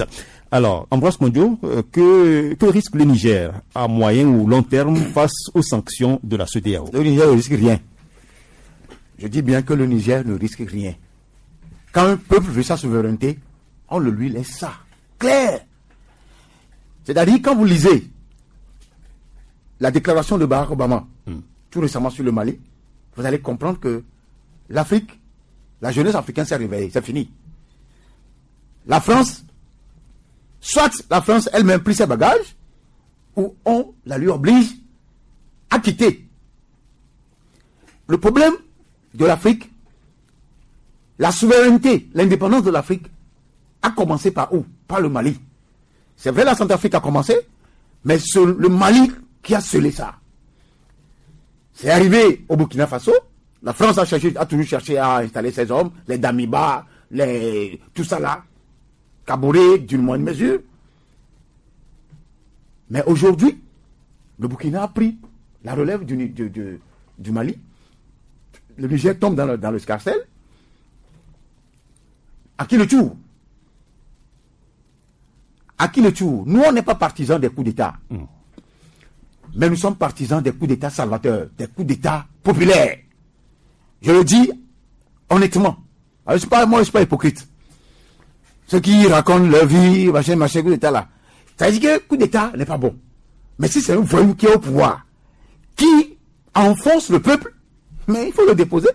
Alors, Ambroise Mondjo, que risque le Niger à moyen ou long terme face aux sanctions de la CEDEAO? Le Niger ne risque rien. Je dis bien que le Niger ne risque rien. Quand un peuple veut sa souveraineté, on le lui laisse ça. Clair. C'est-à-dire, quand vous lisez la déclaration de Barack Obama, tout récemment sur le Mali, vous allez comprendre que l'Afrique, la jeunesse africaine s'est réveillée, c'est fini. La France, soit la France elle-même pris ses bagages, ou on la lui oblige à quitter. Le problème de l'Afrique, la souveraineté, l'indépendance de l'Afrique, a commencé par où? Par le Mali. C'est vrai, la Centrafrique a commencé, mais c'est le Mali qui a scellé ça. C'est arrivé au Burkina Faso. La France a toujours cherché à installer ses hommes, les Damiba, tout ça là, Kaboré d'une moindre mesure. Mais aujourd'hui, le Burkina a pris la relève du Mali. Le Niger tombe dans le scarcelle. À qui le tour? À qui le tour? Nous, on n'est pas partisans des coups d'État. Mais nous sommes partisans des coups d'État salvateurs, des coups d'État populaires. Je le dis honnêtement. Alors, moi, je ne suis pas hypocrite. Ceux qui racontent leur vie, machin, coup d'État là. Ça veut dire que le coup d'État n'est pas bon. Mais si c'est un voyou qui est au pouvoir, qui enfonce le peuple, mais il faut le déposer.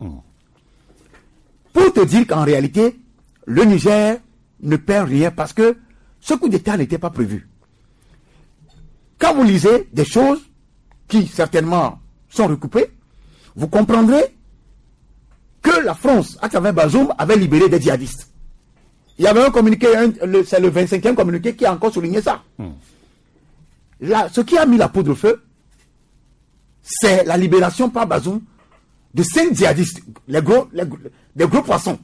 Pour te dire qu'en réalité, le Niger ne perd rien parce que ce coup d'État n'était pas prévu. Quand vous lisez des choses qui certainement sont recoupées, vous comprendrez que la France, à travers Bazoum, avait libéré des djihadistes. Il y avait un communiqué, c'est le 25e communiqué qui a encore souligné ça. Là, ce qui a mis la poudre au feu, c'est la libération par Bazoum de 5 djihadistes, des gros poissons.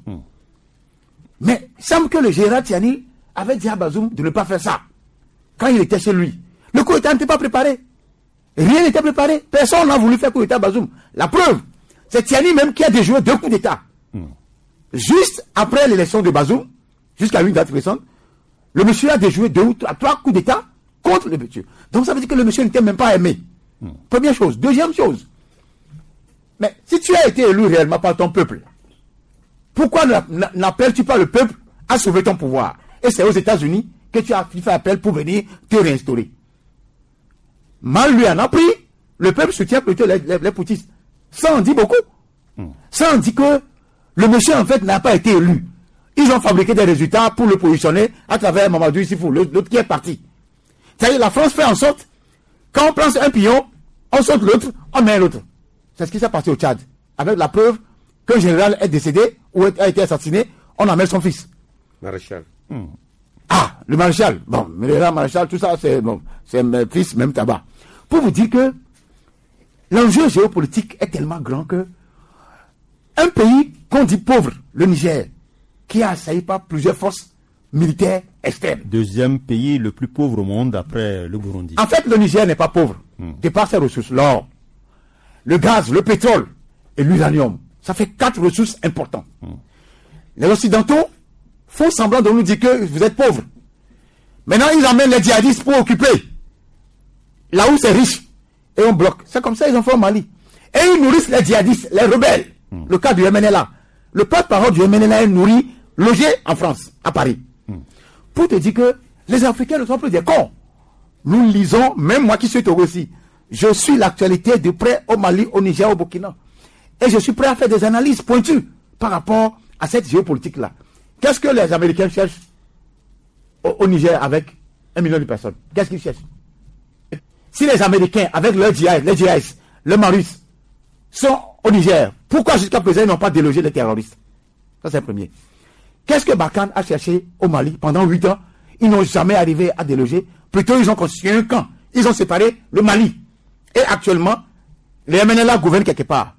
Mais il semble que le général Tiani avait dit à Bazoum de ne pas faire ça quand il était chez lui. Le coup d'État n'était pas préparé. Rien n'était préparé. Personne n'a voulu faire coup d'État à Bazoum. La preuve, c'est Tiani même qui a déjoué 2 coups d'État. Juste après l'élection de Bazoum, jusqu'à une date récente, le monsieur a déjoué 2 ou 3 coups d'État contre le monsieur. Donc ça veut dire que le monsieur n'était même pas aimé. Première chose. Deuxième chose. Mais si tu as été élu réellement par ton peuple, pourquoi n'appelles-tu pas le peuple à sauver ton pouvoir? Et c'est aux États-Unis que tu as fait appel pour venir te réinstaurer. Mal lui en a pris, le peuple soutient plutôt les poutistes. Ça en dit beaucoup. Ça en dit que le monsieur en fait n'a pas été élu. Ils ont fabriqué des résultats pour le positionner à travers Mamadou Issifou, l'autre qui est parti. C'est-à-dire la France fait en sorte, quand on prend un pion, on saute l'autre, on met l'autre. C'est ce qui s'est passé au Tchad. Avec la preuve qu'un général est décédé ou a été assassiné, on amène son fils. Maréchal. Ah, le maréchal. Bon, le maréchal, tout ça, c'est un fils, même tabac. Pour vous dire que l'enjeu géopolitique est tellement grand que un pays qu'on dit pauvre, le Niger, qui a assailli par plusieurs forces militaires externes. Deuxième pays le plus pauvre au monde après le Burundi. En fait, le Niger n'est pas pauvre. De par ses ressources, l'or, le gaz, le pétrole et l'uranium. Ça fait 4 ressources importantes. Les Occidentaux font semblant de nous dire que vous êtes pauvres. Maintenant, ils emmènent les djihadistes pour occuper là où c'est riche. Et on bloque. C'est comme ça qu'ils ont fait au Mali. Et ils nourrissent les djihadistes, les rebelles. Le cas du MNLA. Le porte-parole du MNLA est nourri, logé en France, à Paris. Pour te dire que les Africains ne sont plus des cons. Nous lisons, même moi qui suis Togo aussi, je suis l'actualité de près au Mali, au Niger, au Burkina. Et je suis prêt à faire des analyses pointues par rapport à cette géopolitique-là. Qu'est-ce que les Américains cherchent au Niger avec 1 million de personnes? Qu'est-ce qu'ils cherchent? Si les Américains, avec leur GIS, les GIS, le Marus, sont au Niger, pourquoi jusqu'à présent ils n'ont pas délogé les terroristes? Ça c'est le premier. Qu'est-ce que Barkhane a cherché au Mali pendant 8 ans? Ils n'ont jamais arrivé à déloger. Plutôt, ils ont constitué un camp. Ils ont séparé le Mali. Et actuellement, les MNLA gouvernent quelque part.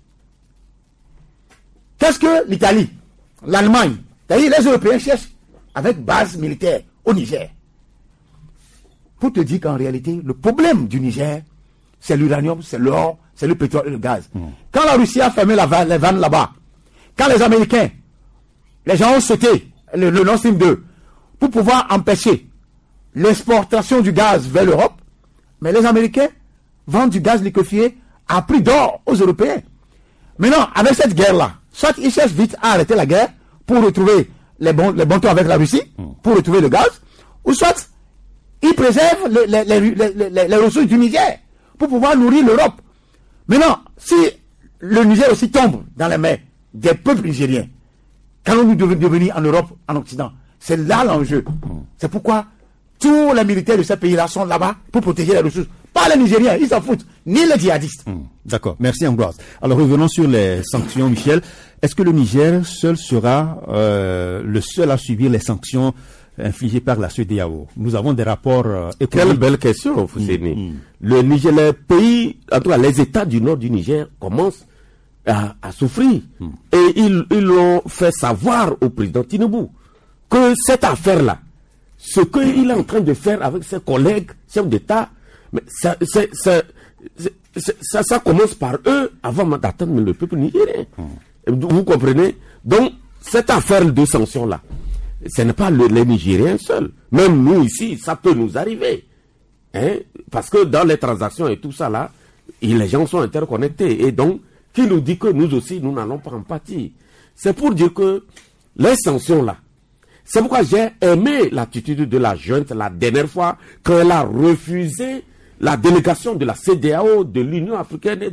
Qu'est-ce que l'Italie, l'Allemagne, c'est-à-dire les Européens cherchent avec base militaire au Niger? Pour te dire qu'en réalité, le problème du Niger, c'est l'uranium, c'est l'or, c'est le pétrole et le gaz. Quand la Russie a fermé les vannes là-bas, quand les Américains, les gens ont sauté le Nord Stream 2 pour pouvoir empêcher l'exportation du gaz vers l'Europe, mais les Américains vendent du gaz liquéfié à prix d'or aux Européens. Maintenant, avec cette guerre-là, soit ils cherchent vite à arrêter la guerre pour retrouver les bons taux avec la Russie, pour retrouver le gaz, ou soit ils préservent les ressources du Niger pour pouvoir nourrir l'Europe. Maintenant, si le Niger aussi tombe dans les mains des peuples nigériens, qu'allons-nous devenir en Europe, en Occident? C'est là l'enjeu. C'est pourquoi tous les militaires de ces pays-là sont là-bas pour protéger les ressources. Pas les Nigériens, ils s'en foutent, ni les djihadistes. D'accord, merci Ambroise. Alors revenons sur les sanctions, Michel. Est-ce que le Niger seul sera le seul à subir les sanctions infligées par la CEDEAO? Nous avons des rapports économiques. Quelle belle question, Fousseni. Le Niger, les pays, en tout cas les États du nord du Niger commencent à souffrir. Et ils l'ont fait savoir au président Tinubu que cette affaire-là, ce qu'il est en train de faire avec ses collègues chefs d'État, mais ça commence par eux avant d'atteindre le peuple nigérien. Vous comprenez? Donc, cette affaire de sanctions-là, ce n'est pas les Nigériens seuls. Même nous ici, ça peut nous arriver. Hein? Parce que dans les transactions et tout ça là, les gens sont interconnectés. Et donc, qui nous dit que nous aussi, nous n'allons pas en pâtir? C'est pour dire que les sanctions-là, c'est pourquoi j'ai aimé l'attitude de la junte la dernière fois quand elle a refusé la délégation de la CEDEAO, de l'Union africaine et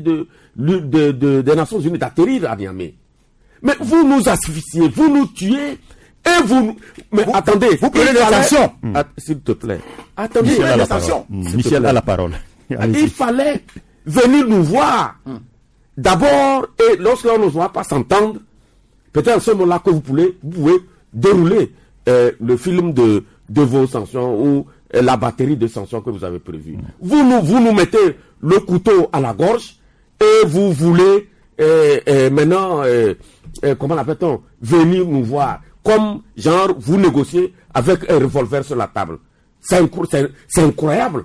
des Nations Unies d'atterrir à Niamey. Mais vous nous asphyxiez, vous nous tuez, et vous... Mais attendez, vous prenez des sanctions. S'il te plaît. Attendez, Michel a la sanctions. parole. Michel a la parole. Il fallait venir nous voir. D'abord, et lorsqu'on ne va pas s'entendre, peut-être à ce moment-là que vous pouvez dérouler le film de vos sanctions ou la batterie de sanctions que vous avez prévues. Vous nous mettez le couteau à la gorge et vous voulez maintenant, comment l'appelle-t-on, venir nous voir. Comme, genre, vous négociez avec un revolver sur la table. C'est incroyable.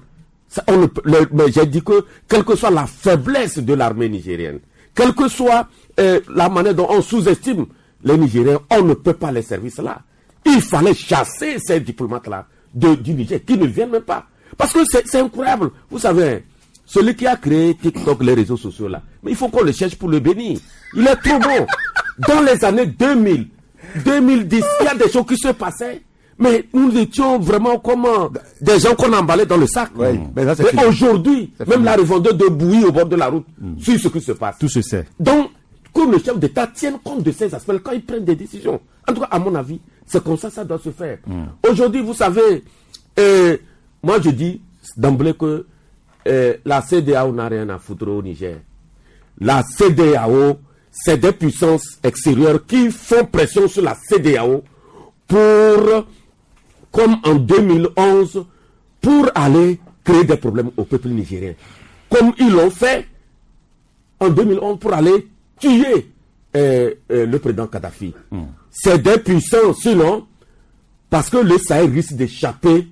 Mais j'ai dit que, quelle que soit la faiblesse de l'armée nigérienne, quelle que soit la manière dont on sous-estime les Nigériens, on ne peut pas les servir cela. Il fallait chasser ces diplomates-là du Niger, qui ne viennent même pas. Parce que c'est incroyable. Vous savez, celui qui a créé TikTok, les réseaux sociaux là, mais il faut qu'on le cherche pour le bénir. Il est trop bon. Dans les années 2000, 2010, il y a des choses qui se passaient. Mais nous étions vraiment comme des gens qu'on emballait dans le sac. Oui, mais aujourd'hui, même la revendeur de bouillie au bord de la route, suit ce qui se passe. Tout se sait. Donc, que le chef d'État tienne compte de ces aspects quand il prend des décisions. En tout cas, à mon avis, c'est comme ça doit se faire. Aujourd'hui, vous savez, moi je dis d'emblée que la CEDEAO n'a rien à foutre au Niger. La CEDEAO, c'est des puissances extérieures qui font pression sur la CEDEAO pour, comme en 2011, pour aller créer des problèmes au peuple nigérien. Comme ils l'ont fait en 2011 pour aller tuer le président Kadhafi. C'est des puissances, sinon, parce que le Sahel risque d'échapper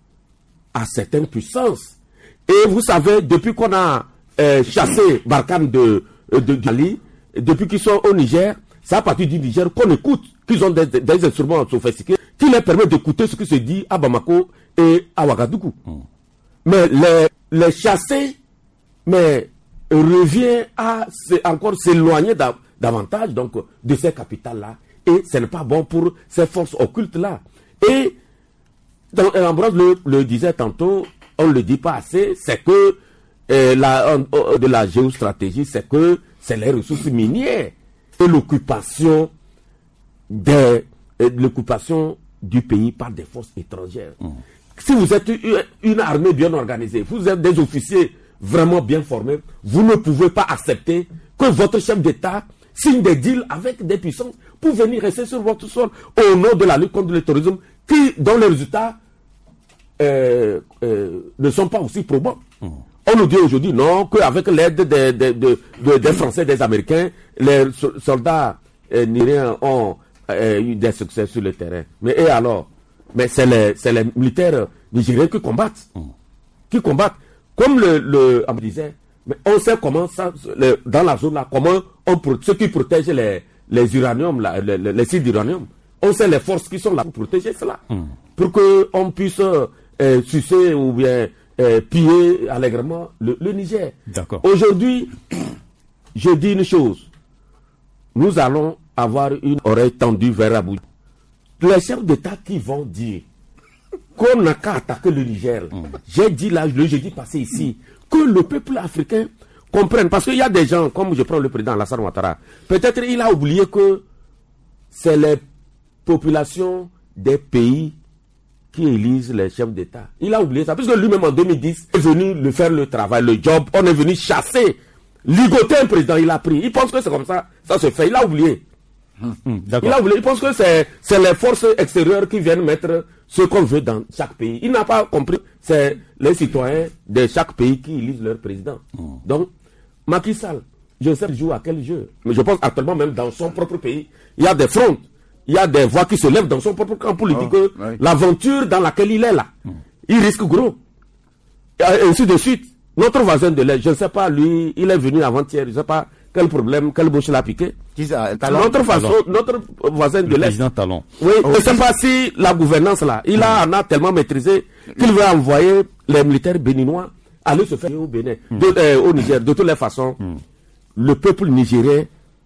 à certaines puissances. Et vous savez, depuis qu'on a chassé Barkhane de Mali, depuis qu'ils sont au Niger, c'est à partir du Niger qu'on écoute, qu'ils ont des instruments sophistiqués qui leur permettent d'écouter ce qui se dit à Bamako et à Ouagadougou. Mais les chasser, mais revient à encore s'éloigner davantage donc de ces capitales-là. Et ce n'est pas bon pour ces forces occultes-là. Et Ambroise le disait tantôt, on ne le dit pas assez, c'est que de la géostratégie, c'est que c'est les ressources minières et l'occupation du pays par des forces étrangères. Si vous êtes une armée bien organisée, vous êtes des officiers vraiment bien formés, vous ne pouvez pas accepter que votre chef d'État signe des deals avec des puissances pour venir rester sur votre sol au nom de la lutte contre le terrorisme, dont les résultats ne sont pas aussi probants. On nous dit aujourd'hui non, qu'avec l'aide des Français, des Américains, les soldats nigériens ont eu des succès sur le terrain. Mais et alors? Mais c'est les militaires nigériens qui combattent. Comme on me disait, mais on sait comment ça, dans la zone là, comment ceux qui protègent les uraniums, les sites d'uranium, on sait les forces qui sont là pour protéger cela. Pour qu'on puisse sucer ou bien piller allègrement le Niger. D'accord. Aujourd'hui, je dis une chose. Nous allons avoir une oreille tendue vers Abuja. Les chefs d'État qui vont dire qu'on n'a qu'à attaquer le Niger. J'ai dit là, le jeudi passé ici, que le peuple africain comprenne. Parce qu'il y a des gens, comme je prends le président Alassane Ouattara, peut-être il a oublié que c'est les populations des pays qui élisent les chefs d'État. Il a oublié ça, puisque lui-même en 2010 est venu faire le travail, le job. On est venu chasser, ligoter un président, il a pris. Il pense que c'est comme ça, ça se fait. Il a oublié. Il a oublié. Il pense que c'est les forces extérieures qui viennent mettre ce qu'on veut dans chaque pays. Il n'a pas compris. C'est les citoyens de chaque pays qui élisent leur président. Donc, Macky Sall, je sais qu'il joue à quel jeu. Mais je pense actuellement même dans son propre pays, il y a des fronts. Il y a des voix qui se lèvent dans son propre camp pour lui dire que l'aventure dans laquelle il est là, il risque gros. Et ainsi de suite. Notre voisin de l'Est, je ne sais pas, lui, il est venu avant-hier, je ne sais pas quel problème, quelle bouche l'a piqué. Notre voisin de l'Est. Oui, je ne sais pas si la gouvernance là, il en a tellement maîtrisé qu'il veut envoyer les militaires béninois aller se faire au Bénin, au Niger. De toutes les façons, le peuple nigérien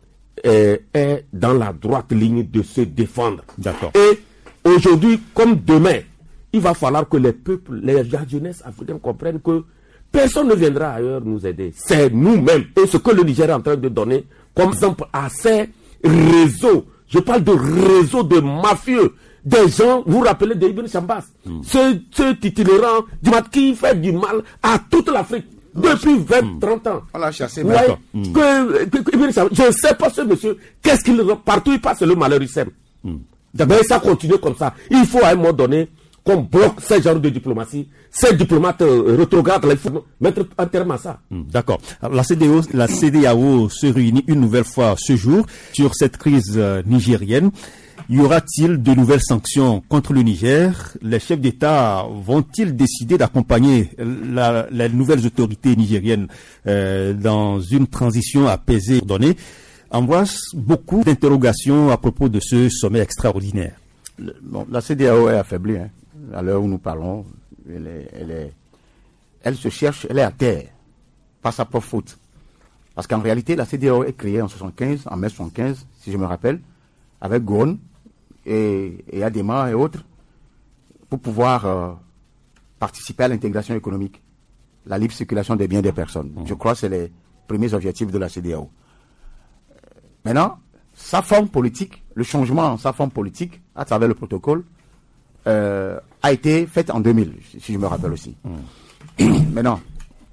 est dans la droite ligne de se défendre. D'accord. Et aujourd'hui, comme demain, il va falloir que les peuples, la jeunesse africaine comprennent que personne ne viendra ailleurs nous aider. C'est nous-mêmes. Et ce que le Niger est en train de donner, comme exemple à ces réseaux, je parle de réseaux de mafieux, des gens, vous vous rappelez de Ibn Chambas, ce itinérant qui fait du mal à toute l'Afrique. Depuis 20-30 ans. On l'a chassé. Ouais, je ne sais pas ce monsieur, qu'est-ce qu'il... Partout il passe, le malheur il sème. Mais ça continue comme ça. Il faut à un moment donné qu'on bloque ce genre de diplomatie. Ces diplomates rétrogrades, il faut mettre un terme à ça. D'accord. La CEDEAO se réunit une nouvelle fois ce jour sur cette crise nigérienne. Y aura-t-il de nouvelles sanctions contre le Niger? Les chefs d'État vont-ils décider d'accompagner les nouvelles autorités nigériennes dans une transition apaisée et ordonnée? Ambroise, beaucoup d'interrogations à propos de ce sommet extraordinaire. La CEDEAO est affaiblie. À l'heure où nous parlons, elle se cherche, elle est à terre, par sa propre faute. Parce qu'en réalité, la CEDEAO est créée en mai 75, si je me rappelle, avec Gowon et Adema et autres, pour pouvoir participer à l'intégration économique, la libre circulation des biens des personnes. Je crois que c'est les premiers objectifs de la CEDEAO. Maintenant, sa forme politique, le changement en sa forme politique, à travers le protocole, a été fait en 2000, si je me rappelle aussi. Maintenant,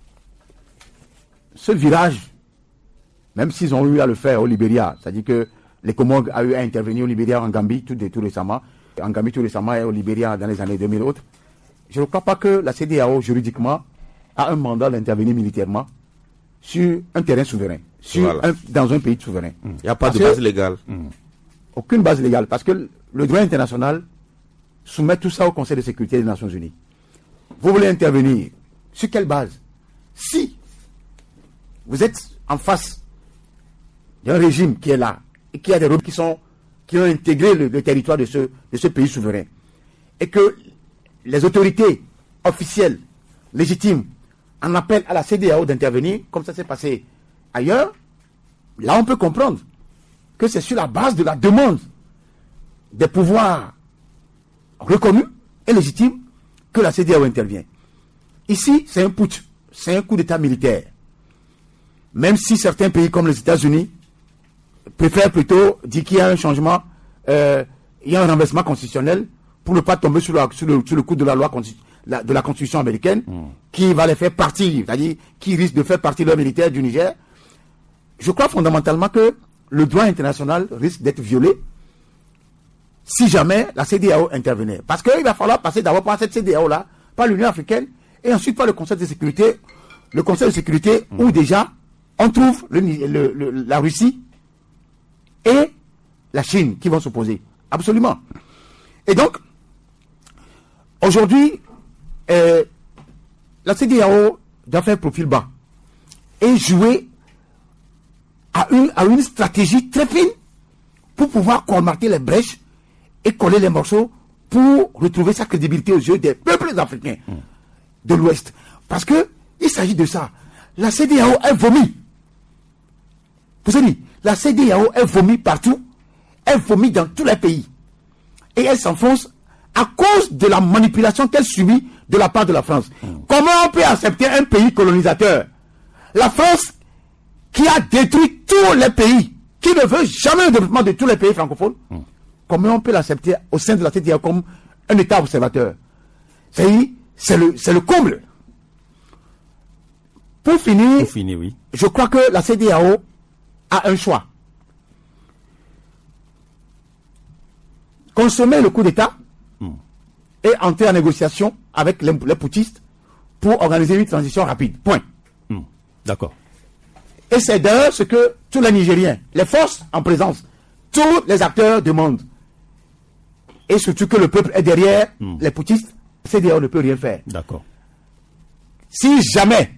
ce virage, même s'ils ont eu à le faire au Libéria, c'est-à-dire que les Comores a eu à intervenir au Libéria, en Gambie, tout récemment, et au Libéria dans les années 2000 autres, je ne crois pas que la CEDEAO, juridiquement, a un mandat d'intervenir militairement sur un terrain souverain, dans un pays souverain. Il n'y a pas de base légale. Aucune base légale, parce que le droit international soumet tout ça au Conseil de sécurité des Nations Unies. Vous voulez intervenir, sur quelle base? Si vous êtes en face d'un régime qui est là, et qui a des rebelles qui ont intégré le territoire de ce pays souverain, et que les autorités officielles, légitimes, en appellent à la CEDEAO d'intervenir, comme ça s'est passé ailleurs, là on peut comprendre que c'est sur la base de la demande des pouvoirs reconnus et légitimes que la CEDEAO intervient. Ici, c'est un putsch, c'est un coup d'État militaire. Même si certains pays comme les États-Unis préfèrent plutôt dire qu'il y a un changement, il y a un renversement constitutionnel pour ne pas tomber sur le coup de la loi de la Constitution américaine qui va les faire partir, c'est-à-dire qui risque de faire partir leurs militaires du Niger. Je crois fondamentalement que le droit international risque d'être violé si jamais la CEDEAO intervenait. Parce qu'il va falloir passer d'abord par cette CEDEAO-là, par l'Union africaine, et ensuite par le Conseil de sécurité. Le Conseil de sécurité où déjà on trouve la Russie et la Chine qui vont s'opposer. Absolument. Et donc, aujourd'hui, la CEDEAO doit faire profil bas et jouer à une stratégie très fine pour pouvoir colmater les brèches et coller les morceaux pour retrouver sa crédibilité aux yeux des peuples africains de l'Ouest. Parce que il s'agit de ça. La CEDEAO est vomie. Vous savez, la CEDEAO est vomie partout elle vomit dans tous les pays. Et elle s'enfonce à cause de la manipulation qu'elle subit de la part de la France. Comment on peut accepter un pays colonisateur? La France qui a détruit tous les pays, qui ne veut jamais le développement de tous les pays francophones, comment on peut l'accepter au sein de la CEDEAO comme un État observateur? C'est le comble. Pour finir, oui. Je crois que la CEDEAO a un choix. Consommer le coup d'État et entrer en négociation avec les putschistes pour organiser une transition rapide. Point. D'accord. Et c'est d'ailleurs ce que tous les Nigériens, les forces en présence, tous les acteurs demandent. Et surtout que le peuple est derrière les putschistes, la CEDEAO ne peut rien faire. D'accord. Si jamais,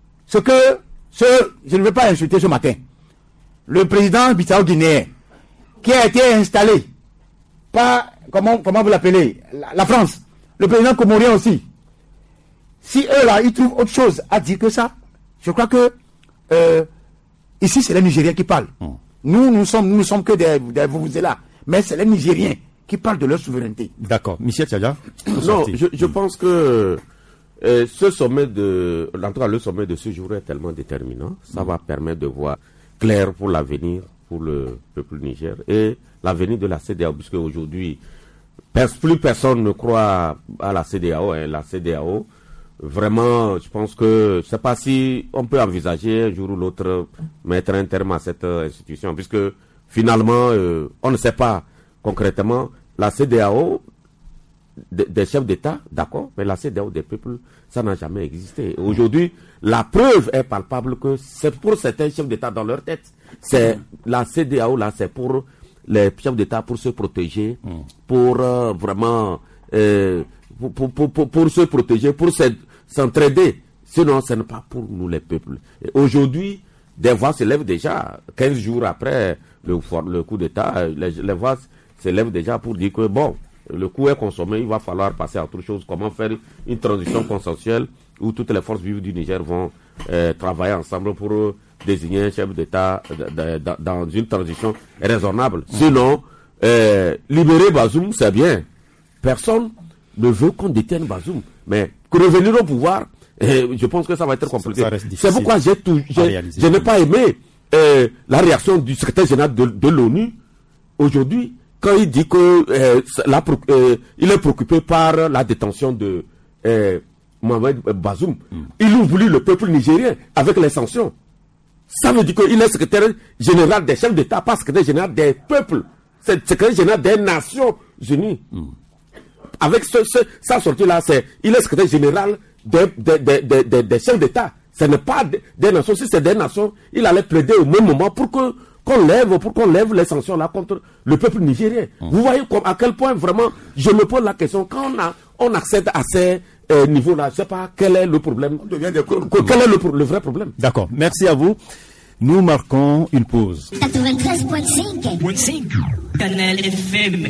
je ne vais pas insulter ce matin, le président Bissau-Guinéen, qui a été installé par, comment vous l'appelez, la France, le président comorien aussi, si eux là, ils trouvent autre chose à dire que ça, je crois que ici c'est les Nigériens qui parlent. Nous ne sommes que des vuvuzelas, mais c'est les Nigériens qui parlent de leur souveraineté. D'accord. Michel Tchadia. Non, je pense que ce sommet en tout cas le sommet de ce jour est tellement déterminant. Ça va permettre de voir clair pour l'avenir, pour le peuple Niger et l'avenir de la CEDEAO, puisque aujourd'hui, plus personne ne croit à la CEDEAO. La CEDEAO, vraiment, je pense que je ne sais pas si on peut envisager un jour ou l'autre mettre un terme à cette institution, puisque finalement, on ne sait pas concrètement la CEDEAO des chefs d'État, d'accord, mais la CEDEAO des peuples, ça n'a jamais existé. Aujourd'hui, la preuve est palpable que c'est pour certains chefs d'État dans leur tête. C'est la CEDEAO là, c'est pour les chefs d'État pour se protéger, pour vraiment pour se protéger, pour s'entraider. Sinon, ce n'est pas pour nous les peuples. Et aujourd'hui, des voix se lèvent déjà, 15 jours après le coup d'État, les voix se lèvent déjà pour dire que bon, le coup est consommé, il va falloir passer à autre chose. Comment faire une transition consensuelle où toutes les forces vives du Niger vont travailler ensemble pour désigner un chef d'État dans une transition raisonnable. Sinon, libérer Bazoum, c'est bien. Personne ne veut qu'on détienne Bazoum. Mais revenir au pouvoir, je pense que ça va être compliqué. C'est pourquoi je n'ai pas aimé la réaction du secrétaire général de l'ONU aujourd'hui, quand il dit que il est préoccupé par la détention de Mohamed Bazoum. Il a voulu le peuple nigérien avec les sanctions. Ça veut dire qu'il est secrétaire général des chefs d'État, pas secrétaire général des peuples. C'est secrétaire général des Nations Unies. Avec sa sortie-là, il est secrétaire général des chefs d'État. Ce n'est pas des nations. Si c'est des nations, il allait plaider au même moment pour qu'on lève les sanctions là contre le peuple nigérien. Vous voyez à quel point vraiment je me pose la question quand on accède à ces niveaux-là. Je ne sais pas quel est le problème. Quel est le vrai problème. D'accord. Merci à vous. Nous marquons une pause. 93.5 Canal FM.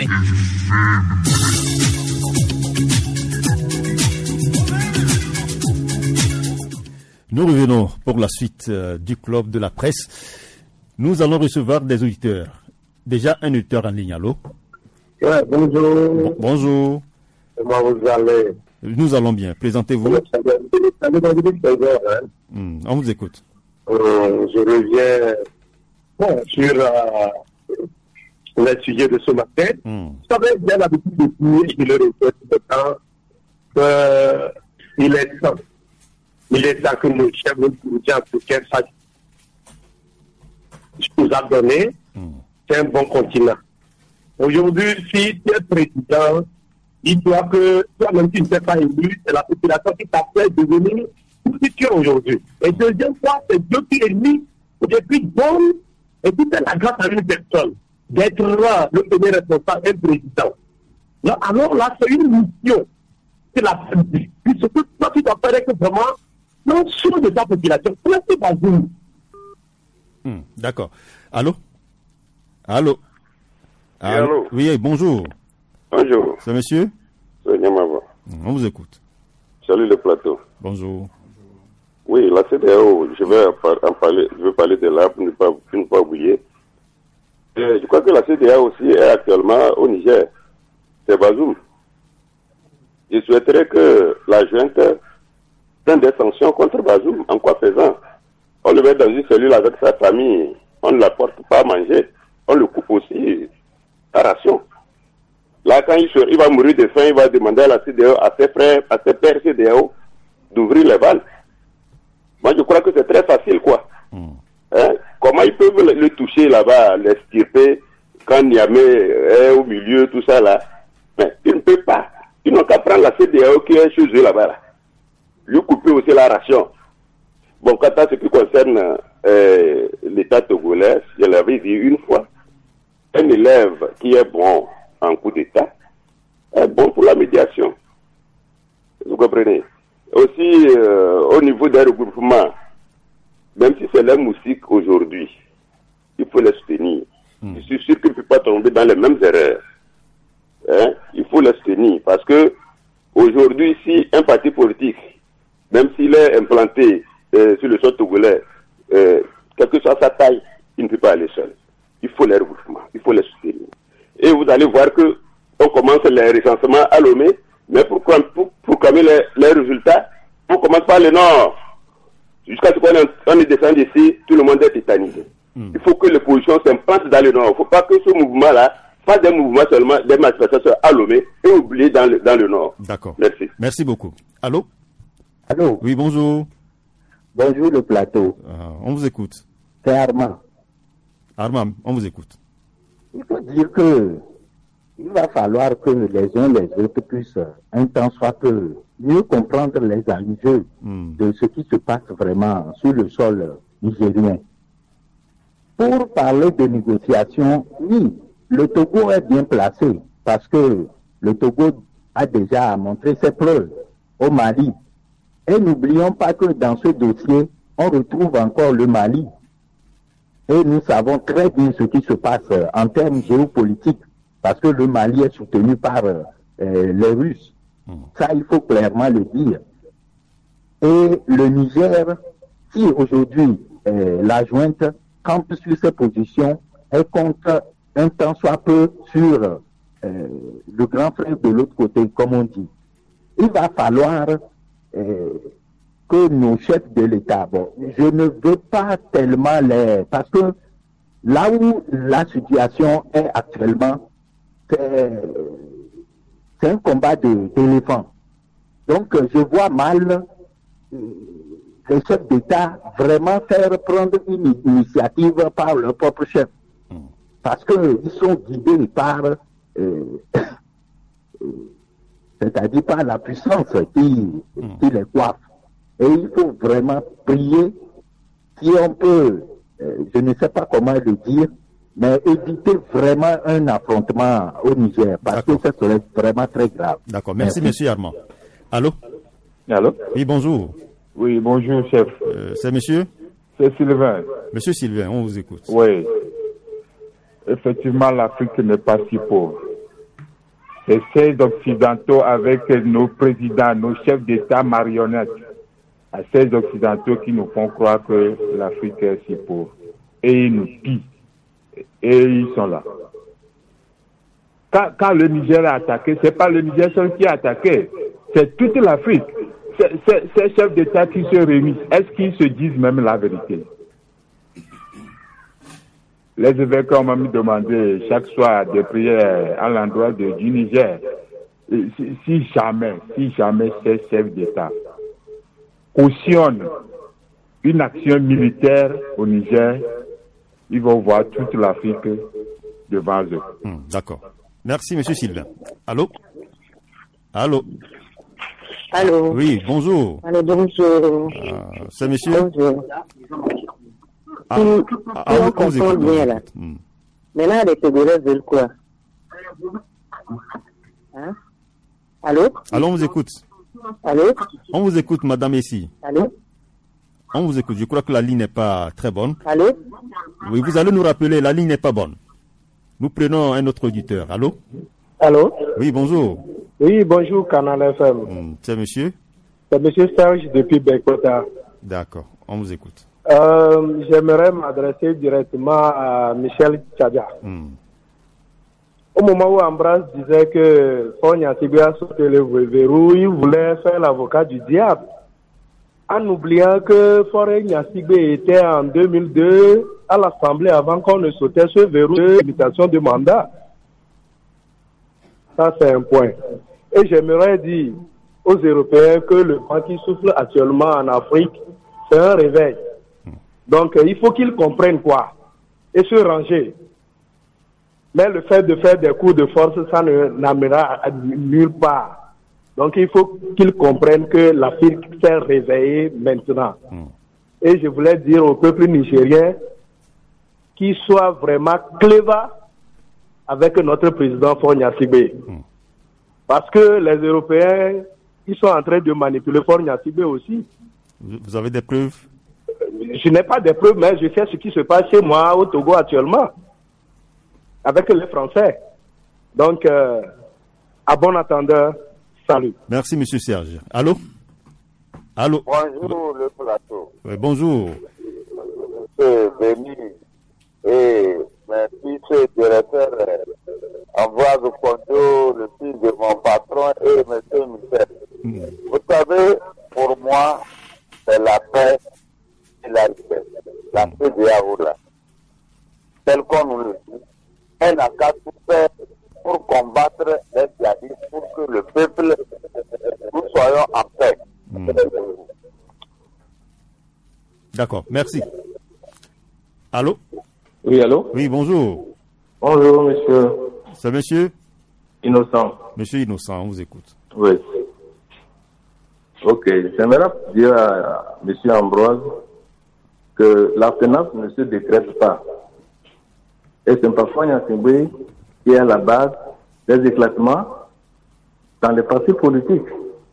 Nous revenons pour la suite du club de la presse. Nous allons recevoir des auditeurs. Déjà un auditeur en ligne, allô? Ouais, bonjour. Bonjour. Comment vous allez? Nous allons bien. Présentez-vous. On vous écoute. Je reviens sur le sujet de ce matin. Vous savez, bien l'habitude de dire, je le répète tout le temps, qu'il est temps. Il est temps que nos chefs africains sachent ce qu'on nous a donné, c'est un bon continent. Aujourd'hui, si tu es président, dis-toi que toi-même tu ne t'es pas élu, c'est la population qui t'a fait devenir tout ce que tu es aujourd'hui. Et deuxième fois, c'est Dieu qui est mis depuis bon, et tu fais la grâce à une personne d'être là, le premier responsable, un président. Là, alors là, c'est une mission. C'est la famille. Puis ce que toi, tu dois faire, c'est vraiment l'ensemble de ta population. C'est pas vous. D'accord. Allô? Allô? Allô? Oui, bonjour. Bonjour. C'est monsieur? C'est Niamava. On vous écoute. Salut le plateau. Bonjour. Oui, la CEDEAO, je vais parler de là pour ne pas oublier. Je crois que la CEDEAO aussi est actuellement au Niger. C'est Bazoum. Je souhaiterais que la junte prenne des sanctions contre Bazoum. En quoi faisant? On le met dans une cellule avec sa famille, on ne l'apporte pas à manger, on le coupe aussi à ration. Là, quand il va mourir de faim, il va demander à la CEDEAO, à ses frères, à ses pères CEDEAO, d'ouvrir les vannes. Moi, je crois que c'est très facile, quoi. Hein? Comment ils peuvent le toucher là-bas, l'estirper, quand Niamey est au milieu, tout ça là. Mais ils ne peuvent pas. Ils n'ont qu'à prendre la CEDEAO qui est chez eux là-bas. Là. Lui couper aussi la ration. Bon, quant à ce qui concerne l'État togolais, je l'avais dit une fois, un élève qui est bon en coup d'État est bon pour la médiation. Vous comprenez? Aussi, au niveau des regroupements, même si c'est les moustiques aujourd'hui, il faut les soutenir. Je suis sûr qu'il ne peut pas tomber dans les mêmes erreurs. Hein? Il faut les soutenir parce que aujourd'hui, si un parti politique, même s'il est implanté sur le sol togolais, quelle que soit sa taille, il ne peut pas aller seul. Il faut les regroupements, il faut les soutenir. Et vous allez voir que on commence les recensements à Lomé, mais pour proclamer les résultats, on commence par le nord. Jusqu'à ce qu'on descende ici, tout le monde est tétanisé. Il faut que les positions s'implantent dans le nord. Il ne faut pas que ce mouvement-là fasse des mouvements seulement, des manifestations à Lomé et oublier dans le nord. D'accord. Merci. Merci beaucoup. Allô? Allô? Oui, bonjour. Bonjour le plateau. On vous écoute. C'est Armand. Armand, on vous écoute. Il faut dire que il va falloir que les uns les autres puissent, un temps soit peu, mieux comprendre les enjeux de ce qui se passe vraiment sur le sol nigérien. Pour parler de négociation, oui, le Togo est bien placé parce que le Togo a déjà montré ses preuves au Mali. Et n'oublions pas que dans ce dossier, on retrouve encore le Mali. Et nous savons très bien ce qui se passe en termes géopolitiques, parce que le Mali est soutenu par les Russes. Ça, il faut clairement le dire. Et le Niger, si aujourd'hui la junte campe sur ses positions et compte un temps soit peu sur le grand frère de l'autre côté, comme on dit, il va falloir que nos chefs de l'État, bon, je ne veux pas tellement parce que là où la situation est actuellement, c'est un combat d'éléphants. Donc, je vois mal les chefs d'État vraiment faire prendre une initiative par leur propre chef. Parce qu'ils sont guidés par, c'est-à-dire par la puissance qui les coiffe. Et il faut vraiment prier, si on peut, je ne sais pas comment le dire, mais éviter vraiment un affrontement au Niger, parce que ça serait vraiment très grave. D'accord, merci monsieur Armand. Allô? Allô? Oui, bonjour. Oui, bonjour chef. C'est monsieur? C'est Sylvain. Monsieur Sylvain, on vous écoute. Oui. Effectivement, l'Afrique n'est pas si pauvre. C'est ces Occidentaux avec nos présidents, nos chefs d'État marionnettes, à ces Occidentaux qui nous font croire que l'Afrique est si pauvre. Et ils nous pillent. Et ils sont là. Quand le Niger est attaqué, c'est pas le Niger seul qui est attaqué. C'est toute l'Afrique. Ces chefs d'État qui se réunissent, est-ce qu'ils se disent même la vérité? Les évêques ont même demandé chaque soir des prières à l'endroit du Niger. Si jamais ces chefs d'État cautionnent une action militaire au Niger, ils vont voir toute l'Afrique devant eux. D'accord. Merci, monsieur Sylvain. Allô? Allô? Allô? Oui, bonjour. Allô, bonjour. C'est monsieur? Bonjour. On vous écoute. Bien, là. Maintenant, les Togolais veulent quoi? Hein? Allô? Allô, on vous écoute. Allô? On vous écoute, madame ici. Allô? On vous écoute. Je crois que la ligne n'est pas très bonne. Allô? Oui, vous allez nous rappeler, la ligne n'est pas bonne. Nous prenons un autre auditeur. Allô? Allô? Oui, bonjour. Oui, bonjour, Canal FM. C'est monsieur? C'est monsieur Serge depuis Bekota. D'accord, on vous écoute. J'aimerais m'adresser directement à Michel Tchadia. Au moment où Ambras disait que Fonya Sibé a sauté le verrou, il voulait faire l'avocat du diable. En oubliant que Fonya Sibé était en 2002 à l'Assemblée avant qu'on ne sautait ce verrou de limitation de mandat. Ça, c'est un point. Et j'aimerais dire aux Européens que le vent qui souffle actuellement en Afrique, c'est un réveil. Donc, il faut qu'ils comprennent quoi et se ranger. Mais le fait de faire des coups de force, ça ne n'amènera nulle part. Donc, il faut qu'ils comprennent que l'Afrique s'est réveillée maintenant. Et je voulais dire au peuple nigérien qu'il soit vraiment cléva avec notre président Fonya Sibé. Parce que les Européens, ils sont en train de manipuler Fonya Sibé aussi. Vous avez des preuves? Je n'ai pas de preuves, mais je sais ce qui se passe chez moi au Togo actuellement, avec les Français. Donc, à bon entendeur, salut. Merci, monsieur Serge. Allô? Allô? Bonjour, le plateau. Oui, bonjour. Monsieur Béni et mes fils directeurs, Ambroise Kondo, le fils de mon patron, et monsieur Michel. Vous savez, pour moi, c'est la paix et la paix. La paix de Yaoula. Tel qu'on nous le dit, elle n'a qu'à tout faire pour combattre les djihadistes, pour que le peuple, nous soyons en paix. D'accord, merci. Allô? Oui, allô? Oui, bonjour. Bonjour, monsieur. C'est monsieur? Innocent. Monsieur Innocent, on vous écoute. Oui. Ok, j'aimerais dire à monsieur Ambroise que l'alternance ne se décrète pas. Et c'est pas Fonya Sibé qui est à la base des éclatements dans les partis politiques.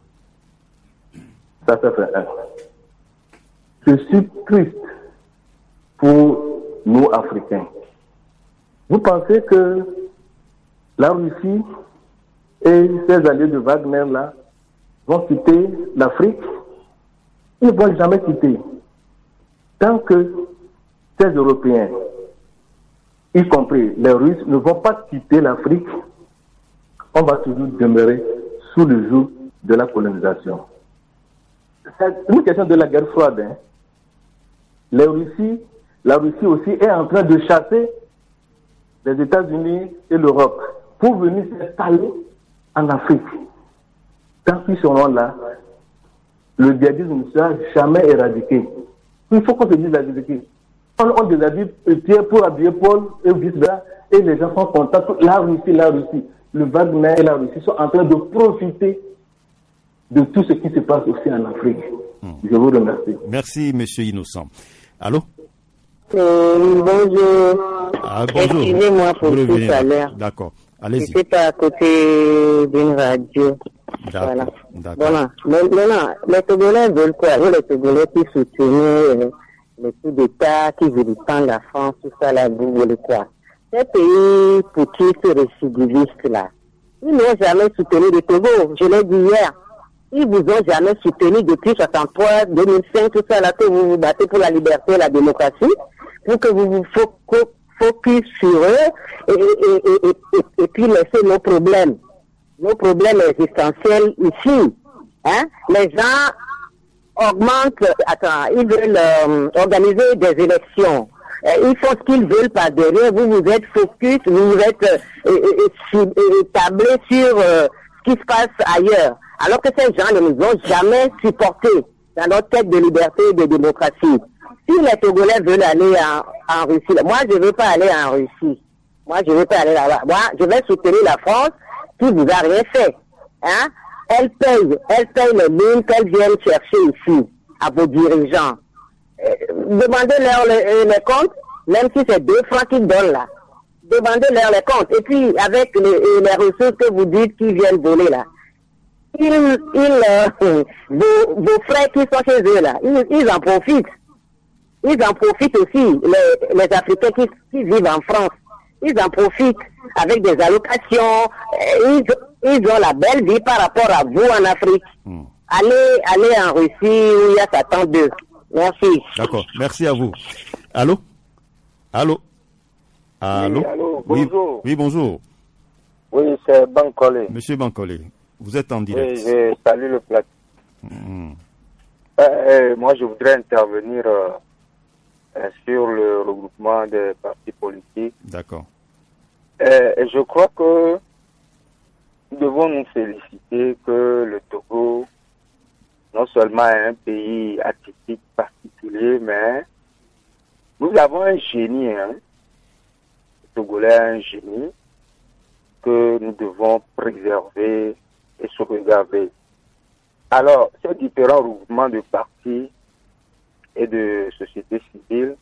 Ça fait un. Je suis triste pour nous, Africains. Vous pensez que la Russie et ses alliés de Wagner, là, vont quitter l'Afrique? Ils ne vont jamais quitter. Tant que ces Européens, y compris les Russes, ne vont pas quitter l'Afrique, on va toujours demeurer sous le joug de la colonisation. C'est une question de la guerre froide. Hein. La Russie aussi est en train de chasser les États-Unis et l'Europe pour venir s'installer en Afrique. Tant qu'ils seront là, le djihadisme ne sera jamais éradiqué. Il faut qu'on se dise la vérité. On déshabille Pierre pour habiller Paul et vice-versa, et les gens sont contents. La Russie, le Wagner et la Russie sont en train de profiter de tout ce qui se passe aussi en Afrique. Je vous remercie. Merci, monsieur Innocent. Allô? Bonjour. Ah, bonjour. Excusez-moi pour tout à l'heure. D'accord. Allez-y. Je n'étais pas à côté d'une radio. Voilà. Voilà. Maintenant, les Togolais veulent quoi? Les Togolais qui soutenaient les coups d'État, qui vilipendent la France, tout ça là, vous voulez quoi? Ces pays poutistes récidivistes là, ils n'ont jamais soutenu le Togo. Je l'ai dit hier. Ils vous ont jamais soutenu depuis 63, 2005, tout ça là, que vous vous battez pour la liberté et la démocratie, pour que vous vous focus sur eux et puis laisser nos problèmes existentiels ici. Hein? Les gens augmentent, ils veulent organiser des élections. Ils font ce qu'ils veulent par derrière. Vous êtes focus, vous êtes tablé sur ce qui se passe ailleurs. Alors que ces gens ne nous ont jamais supportés dans notre quête de liberté et de démocratie. Si les Togolais veulent aller en Russie, moi je ne veux pas aller en Russie. Moi je ne veux pas aller là-bas. Moi je vais soutenir la France qui vous a rien fait. Hein? Elle paye les mines qu'elle vient chercher ici à vos dirigeants. Demandez-leur les comptes, même si c'est 2 francs qu'ils donnent là. Demandez-leur les comptes. Et puis avec les ressources que vous dites qu'ils viennent voler là. Vos frères qui sont chez eux là, ils en profitent. Ils en profitent aussi, les Africains qui vivent en France. Ils en profitent avec des allocations. Ils ont la belle vie par rapport à vous en Afrique. Allez en Russie où il y a Satan 2. Merci. D'accord, merci à vous. Allô? Allô? Allô? Oui, allô, bonjour. Oui, bonjour. Oui, c'est Bankole. Monsieur Bankole, vous êtes en direct. Oui, je salue le plateau. Moi, je voudrais intervenir sur le regroupement des partis politiques. D'accord. Je crois que nous devons nous féliciter que le Togo, non seulement est un pays atypique, particulier, mais nous avons un génie, le Togolais a un génie que nous devons préserver et sauvegarder. Alors, ces différents regroupements de partis et de sociétés civiles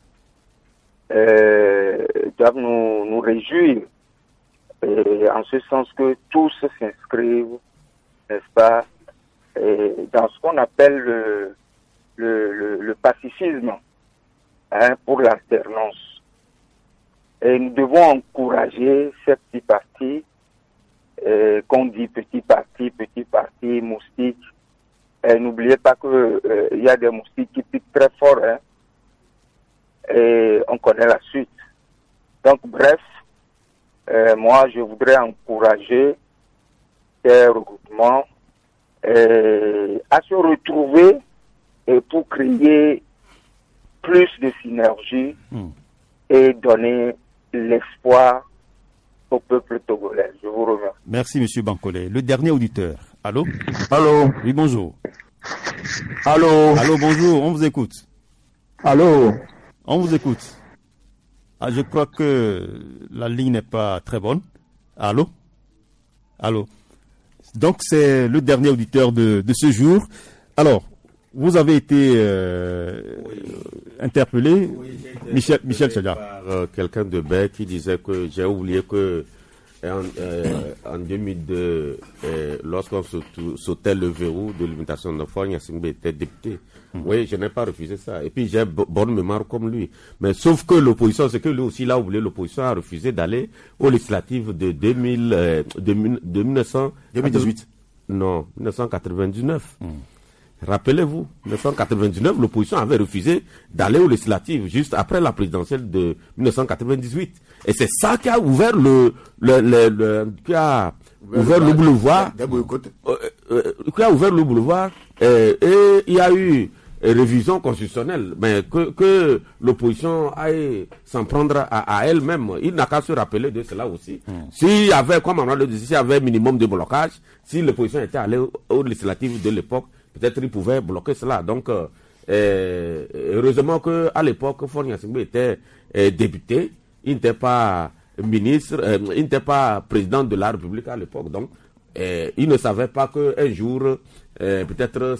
doivent nous réjouir, en ce sens que tous s'inscrivent, n'est-ce pas, dans ce qu'on appelle le pacifisme, pour l'alternance. Et nous devons encourager ces petits partis, qu'on dit petits partis, moustiques. Et n'oubliez pas que il y a des moustiques qui piquent très fort, et on connaît la suite. Donc bref, moi je voudrais encourager ces regroupements à se retrouver et pour créer plus de synergie et donner l'espoir au peuple togolais. Je vous remercie. Merci, monsieur Bankole. Le dernier auditeur. Allô? Allô? Oui, bonjour. Allô? Allô, bonjour, on vous écoute. Allô? On vous écoute. Ah, je crois que la ligne n'est pas très bonne. Allô? Allô? Donc, c'est le dernier auditeur de ce jour. Alors, vous avez été interpellé, Oui, Michel Chadja. Par quelqu'un de bête qui disait que j'ai oublié que en 2002, lorsqu'on sautait le verrou de limitation de Faure Gnassingbé était député. Oui, je n'ai pas refusé ça. Et puis j'ai bonne mémoire comme lui. Mais sauf que l'opposition, c'est que lui aussi, il a oublié, l'opposition a refusé d'aller aux législatives de 1918. Non, 1999. Rappelez-vous, 1999, l'opposition avait refusé d'aller aux législatives juste après la présidentielle de 1998. Et c'est ça qui a ouvert le boulevard. Qui a ouvert le boulevard. Et il y a eu révision constitutionnelle. Mais que l'opposition aille s'en prendre à elle-même. Il n'a qu'à se rappeler de cela aussi. S'il y avait, comme on a dit, s'il y avait minimum de blocage, si l'opposition était allée aux législatives de l'époque, peut-être il pouvait bloquer cela. Donc, heureusement qu'à l'époque, Faure Gnassingbé était député. Il n'était pas ministre, il n'était pas président de la République à l'époque. Donc, il ne savait pas qu'un jour, peut-être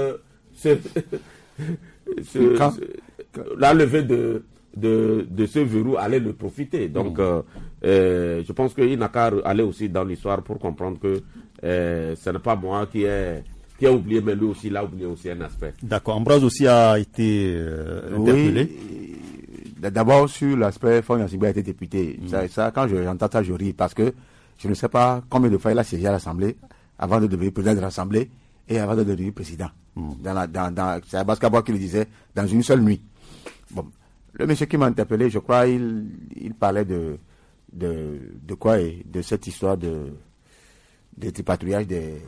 la levée de ce verrou allait le profiter. Donc, je pense qu'il n'a qu'à aller aussi dans l'histoire pour comprendre que ce n'est pas moi qui ai oublié, mais lui aussi, il a oublié aussi un aspect. D'accord. Ambroise aussi a été interpellé. Oui. D'abord, sur l'aspect, Faure Gnassingbé a été député. Ça, quand j'entends ça, je ris parce que je ne sais pas combien de fois il a siégé à l'Assemblée avant de devenir président de l'Assemblée et avant de devenir président. C'est Abaskaba qui le disait, dans une seule nuit. Bon. Le monsieur qui m'a interpellé, je crois, il parlait de quoi et de cette histoire de tripatouillage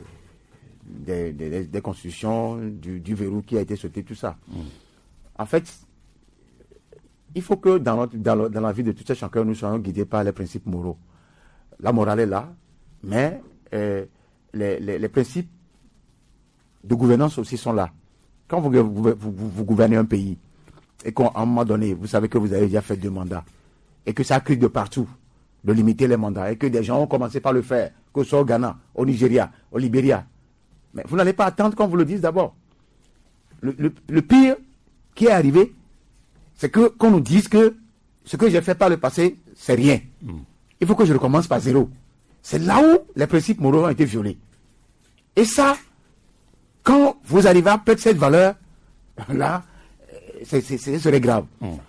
des constitutions, du verrou qui a été sauté, tout ça. En fait, il faut que dans la vie de tout chacun, nous soyons guidés par les principes moraux. La morale est là, mais les principes de gouvernance aussi sont là. Quand vous gouvernez un pays, et qu'à un moment donné, vous savez que vous avez déjà fait 2 mandats, et que ça crie de partout, de limiter les mandats, et que des gens ont commencé par le faire, que ce soit au Ghana, au Nigeria, au Libéria. Mais vous n'allez pas attendre qu'on vous le dise d'abord. Le pire qui est arrivé, c'est qu'on nous dise que ce que j'ai fait par le passé, c'est rien. Il faut que je recommence par zéro. C'est là où les principes moraux ont été violés. Et ça, quand vous arrivez à perdre cette valeur, là, ce serait grave.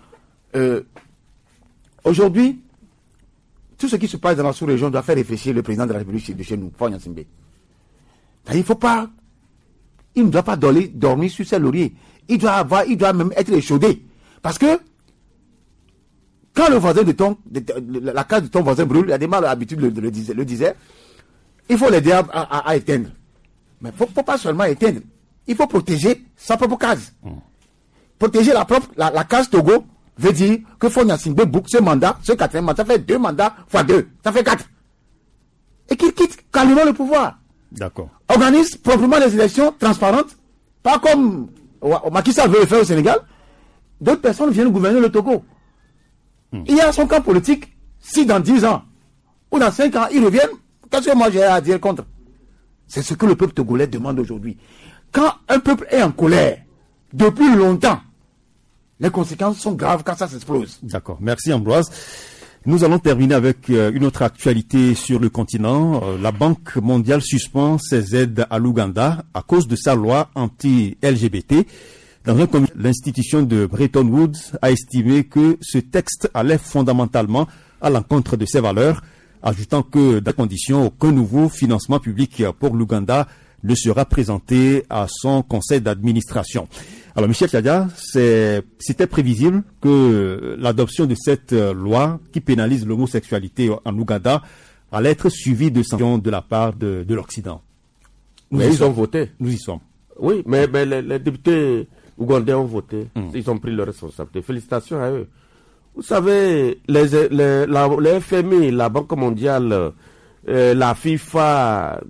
Aujourd'hui, tout ce qui se passe dans la sous-région doit faire réfléchir le président de la République de chez nous, Faure Gnassingbé. Il il ne doit pas dormir sur ses lauriers. Il doit même être échaudé. Parce que, quand le voisin la case de ton voisin brûle, il y a des mal l'habitude le disait, il faut l'aider à éteindre. Mais il ne faut pas seulement éteindre. Il faut protéger sa propre case. Protéger la case Togo veut dire que Faure Gnassingbé boucle ce mandat, ce quatrième mandat, ça fait 2 mandats fois 2. Ça fait 4. Et qu'il quitte calmement le pouvoir. D'accord. Organise proprement les élections transparentes, pas comme Macky Sall veut le faire au Sénégal. D'autres personnes viennent gouverner le Togo. Il y a son camp politique. Si dans 10 ans ou dans 5 ans, ils reviennent, qu'est-ce que moi j'ai à dire contre? C'est ce que le peuple togolais demande aujourd'hui. Quand un peuple est en colère, depuis longtemps, les conséquences sont graves quand ça s'explose. D'accord. Merci Ambroise. Nous allons terminer avec une autre actualité sur le continent. La Banque mondiale suspend ses aides à l'Ouganda à cause de sa loi anti-LGBT. Dans un communiqué, l'institution de Bretton Woods a estimé que ce texte allait fondamentalement à l'encontre de ses valeurs, ajoutant que, dans ces conditions, aucun nouveau financement public pour l'Ouganda ne sera présenté à son conseil d'administration. Alors, Michel Tchadia, c'était prévisible que l'adoption de cette loi qui pénalise l'homosexualité en Ouganda allait être suivie de sanctions de la part de l'Occident. Mais ils ont voté. Nous y sommes. Oui, mais les députés ougandais ont voté. Ils ont pris leurs responsabilités. Félicitations à eux. Vous savez, les FMI, la Banque mondiale, la FIFA,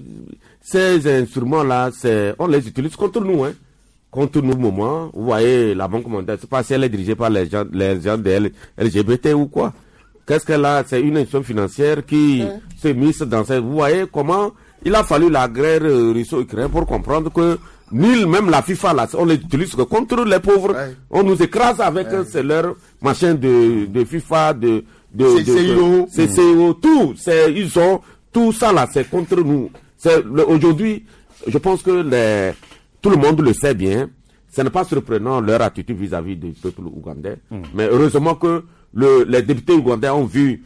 ces instruments-là, on les utilise contre nous, hein. Contre nous, moment. Vous voyez, la Banque mondiale, c'est pas si elle est dirigée par les gens de LGBT ou quoi. Qu'est-ce qu'elle a? C'est une institution financière qui s'est mise dans cette... Vous voyez comment il a fallu la guerre russo-ukrainienne pour comprendre que nul, même la FIFA, là, on les utilise que contre les pauvres. Ouais. On nous écrase avec c'est leur machin de FIFA, CCIO, tout. Ils ont tout ça là, c'est contre nous. Aujourd'hui, je pense que tout le monde le sait bien. Ce n'est pas surprenant leur attitude vis-à-vis du peuple ougandais. Mais heureusement que les députés ougandais ont vu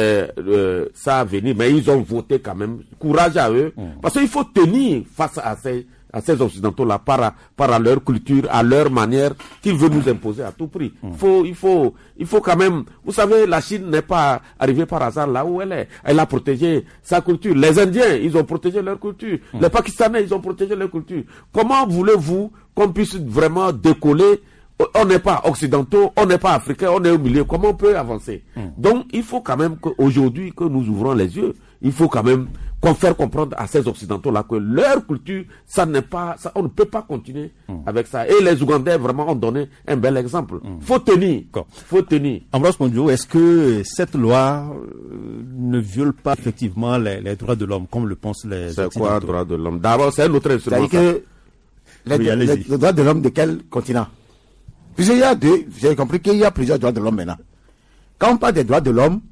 ça venir, mais ils ont voté quand même. Courage à eux. Parce qu'il faut tenir face à ces Occidentaux-là par leur culture, à leur manière qu'ils veulent nous imposer à tout prix. Il faut quand même... Vous savez, la Chine n'est pas arrivée par hasard là où elle est. Elle a protégé sa culture. Les Indiens, ils ont protégé leur culture. Les Pakistanais, ils ont protégé leur culture. Comment voulez-vous qu'on puisse vraiment décoller? On n'est pas occidentaux, on n'est pas africains, on est au milieu. Comment on peut avancer? Donc, il faut quand même qu'aujourd'hui, que nous ouvrons les yeux, il faut quand même faire comprendre à ces occidentaux-là que leur culture, ça n'est pas, on ne peut pas continuer avec ça. Et les Ougandais, vraiment, ont donné un bel exemple. Faut tenir. Ambroise Mondjo, est-ce que cette loi ne viole pas effectivement les droits de l'homme, comme le pensent les occidentaux? C'est quoi, droits de l'homme? D'abord, c'est un autre instrument. C'est-à-dire que les droits de l'homme de quel continent? Puisqu'il y a j'ai compris qu'il y a plusieurs droits de l'homme maintenant. Quand on parle des droits de l'homme,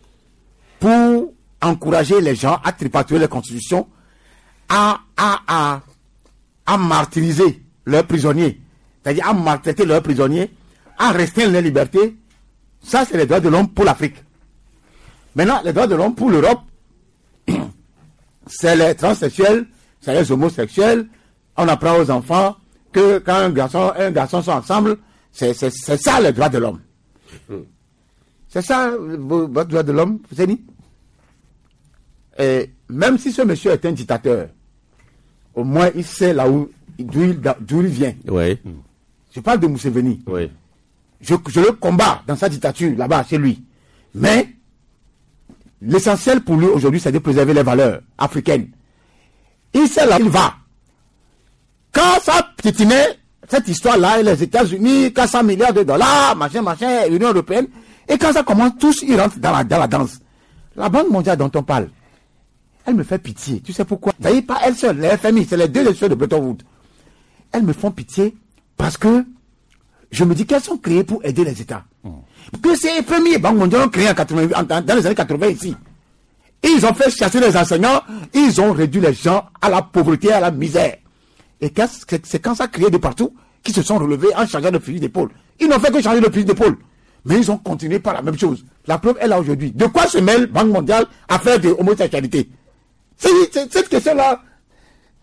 pour encourager les gens à tripatouiller les constitutions, à martyriser leurs prisonniers, c'est-à-dire à maltraiter leurs prisonniers, à restreindre les libertés, ça c'est les droits de l'homme pour l'Afrique. Maintenant, les droits de l'homme pour l'Europe, c'est les transsexuels, c'est les homosexuels. On apprend aux enfants que quand un garçon sont ensemble, c'est ça les droits de l'homme. C'est ça votre droit de l'homme, Zeni? Et même si ce monsieur est un dictateur, au moins il sait là d'où il vient. Oui. Je parle de Museveni. Oui. Je le combats dans sa dictature là-bas chez lui. Mais l'essentiel pour lui aujourd'hui, c'est de préserver les valeurs africaines. Il sait là où il va. Quand ça piétinait, cette histoire-là, les États-Unis, 400 milliards de dollars, machin, Union européenne, et quand ça commence, tous ils rentrent dans la danse. La Banque mondiale dont on parle, elle me fait pitié. Tu sais pourquoi? Ça y est, pas elle seule, les FMI, c'est les deux institutions de Bretton Woods. Elles me font pitié parce que je me dis qu'elles sont créées pour aider les États. Que ces FMI et Banque mondiale ont créé dans les années 80 ici. Ils ont fait chasser les enseignants, ils ont réduit les gens à la pauvreté, à la misère. Et c'est quand ça criait de partout qu'ils se sont relevés en changeant de fusil d'épaule. Ils n'ont fait que changer de fusil d'épaule. Mais ils ont continué par la même chose. La preuve est là aujourd'hui. De quoi se mêle Banque mondiale à faire de l'homosexualité? Cette question-là,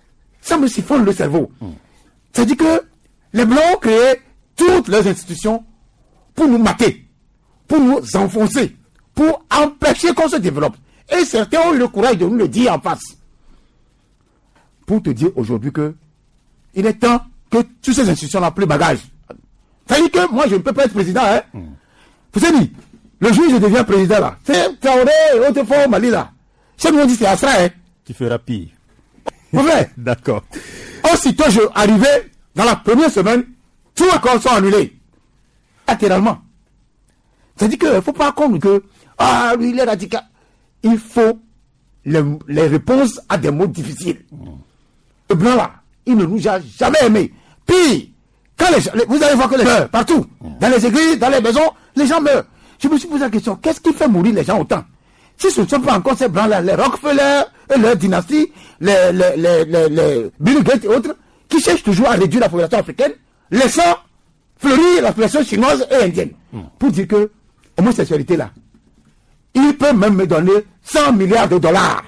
Ça me siphonne le cerveau. C'est-à-dire que les Blancs ont créé toutes leurs institutions pour nous mater, pour nous enfoncer, pour empêcher qu'on se développe. Et certains ont eu le courage de nous le dire en face. Pour te dire aujourd'hui que il est temps que toutes ces institutions n'ont plus bagage. C'est-à-dire que moi, je ne peux pas être président. Hein? Vous savez, le jour où je deviens président, là, c'est Traoré et autres fois au Mali, là. Chaque monde dit c'est Asra. Hein? Tu feras pire. Vous voyez? D'accord. Aussitôt, je arrivais dans la première semaine, tous les écoles sont annulés. Littéralement. C'est-à-dire qu'il ne faut pas comprendre que, lui, il est radical. Il faut les réponses à des mots difficiles. Le blanc, là, il ne nous a jamais aimés. Puis, quand vous allez voir que les gens meurent partout, dans les églises, dans les maisons, les gens meurent. Je me suis posé la question, qu'est-ce qui fait mourir les gens autant? Si ce ne sont pas encore ces blancs-là, les Rockefeller et leur dynastie, les Bill Gates et autres, qui cherchent toujours à réduire la population africaine, laissant fleurir la population chinoise et indienne. Pour dire que l'homosexualité là, il peut même me donner 100 milliards de dollars.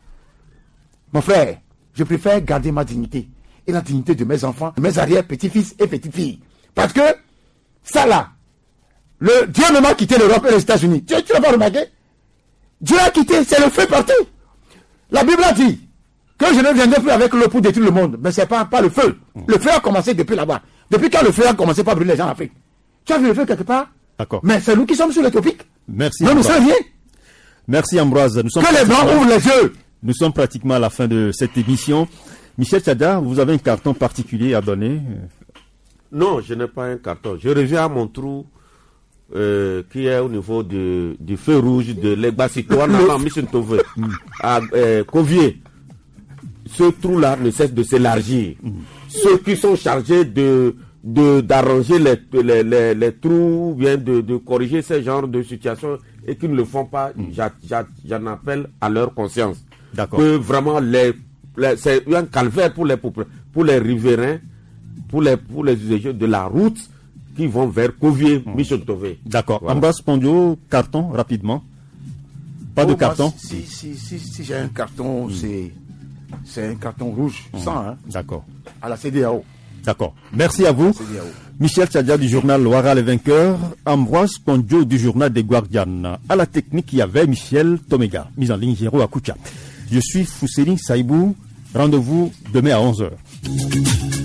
Mon frère, je préfère garder ma dignité et la dignité de mes enfants, de mes arrière-petits-fils et petites-filles. Parce que ça là, Dieu ne m'a quitté l'Europe et les États-Unis. Tu l'as pas remarqué? Dieu a quitté, c'est le feu partout. La Bible a dit que je ne viendrai plus avec l'eau pour détruire le monde. Mais c'est pas le feu. Le feu a commencé depuis là-bas. Depuis quand le feu a commencé par brûler les gens en Afrique? Tu as vu le feu quelque part? D'accord. Mais c'est nous qui sommes sur les tropiques. Merci. Non, nous sommes rien. Merci Ambroise. Que les Blancs ouvrent les yeux. Nous sommes pratiquement à la fin de cette émission. Michel Tchada, vous avez un carton particulier à donner? Non, je n'ai pas un carton. Je reviens à mon trou qui est au niveau du feu rouge de l'Egbasitoana, Mission Tove, à Covier. Ce trou-là ne cesse de s'élargir. Ceux qui sont chargés d'arranger les trous, bien de corriger ce genre de situation et qui ne le font pas, j'en appelle à leur conscience. D'accord. Que vraiment c'est un calvaire pour les riverains, pour les usagers de la route qui vont vers Covier, Mission Tové. D'accord. Voilà. Ambroise Pondio, carton, rapidement. Pas de carton? Si j'ai un carton, c'est un carton rouge, sans, hein. D'accord. À la CEDEAO. D'accord. Merci à vous. Michel Tchadja du journal Loira les vainqueurs, Ambroise Pondio du journal des Guardians. À la technique, il y avait Michel Tomega, mise en ligne Hiro Akucha. Je suis Fousseni Saïbou. Rendez-vous demain à 11h.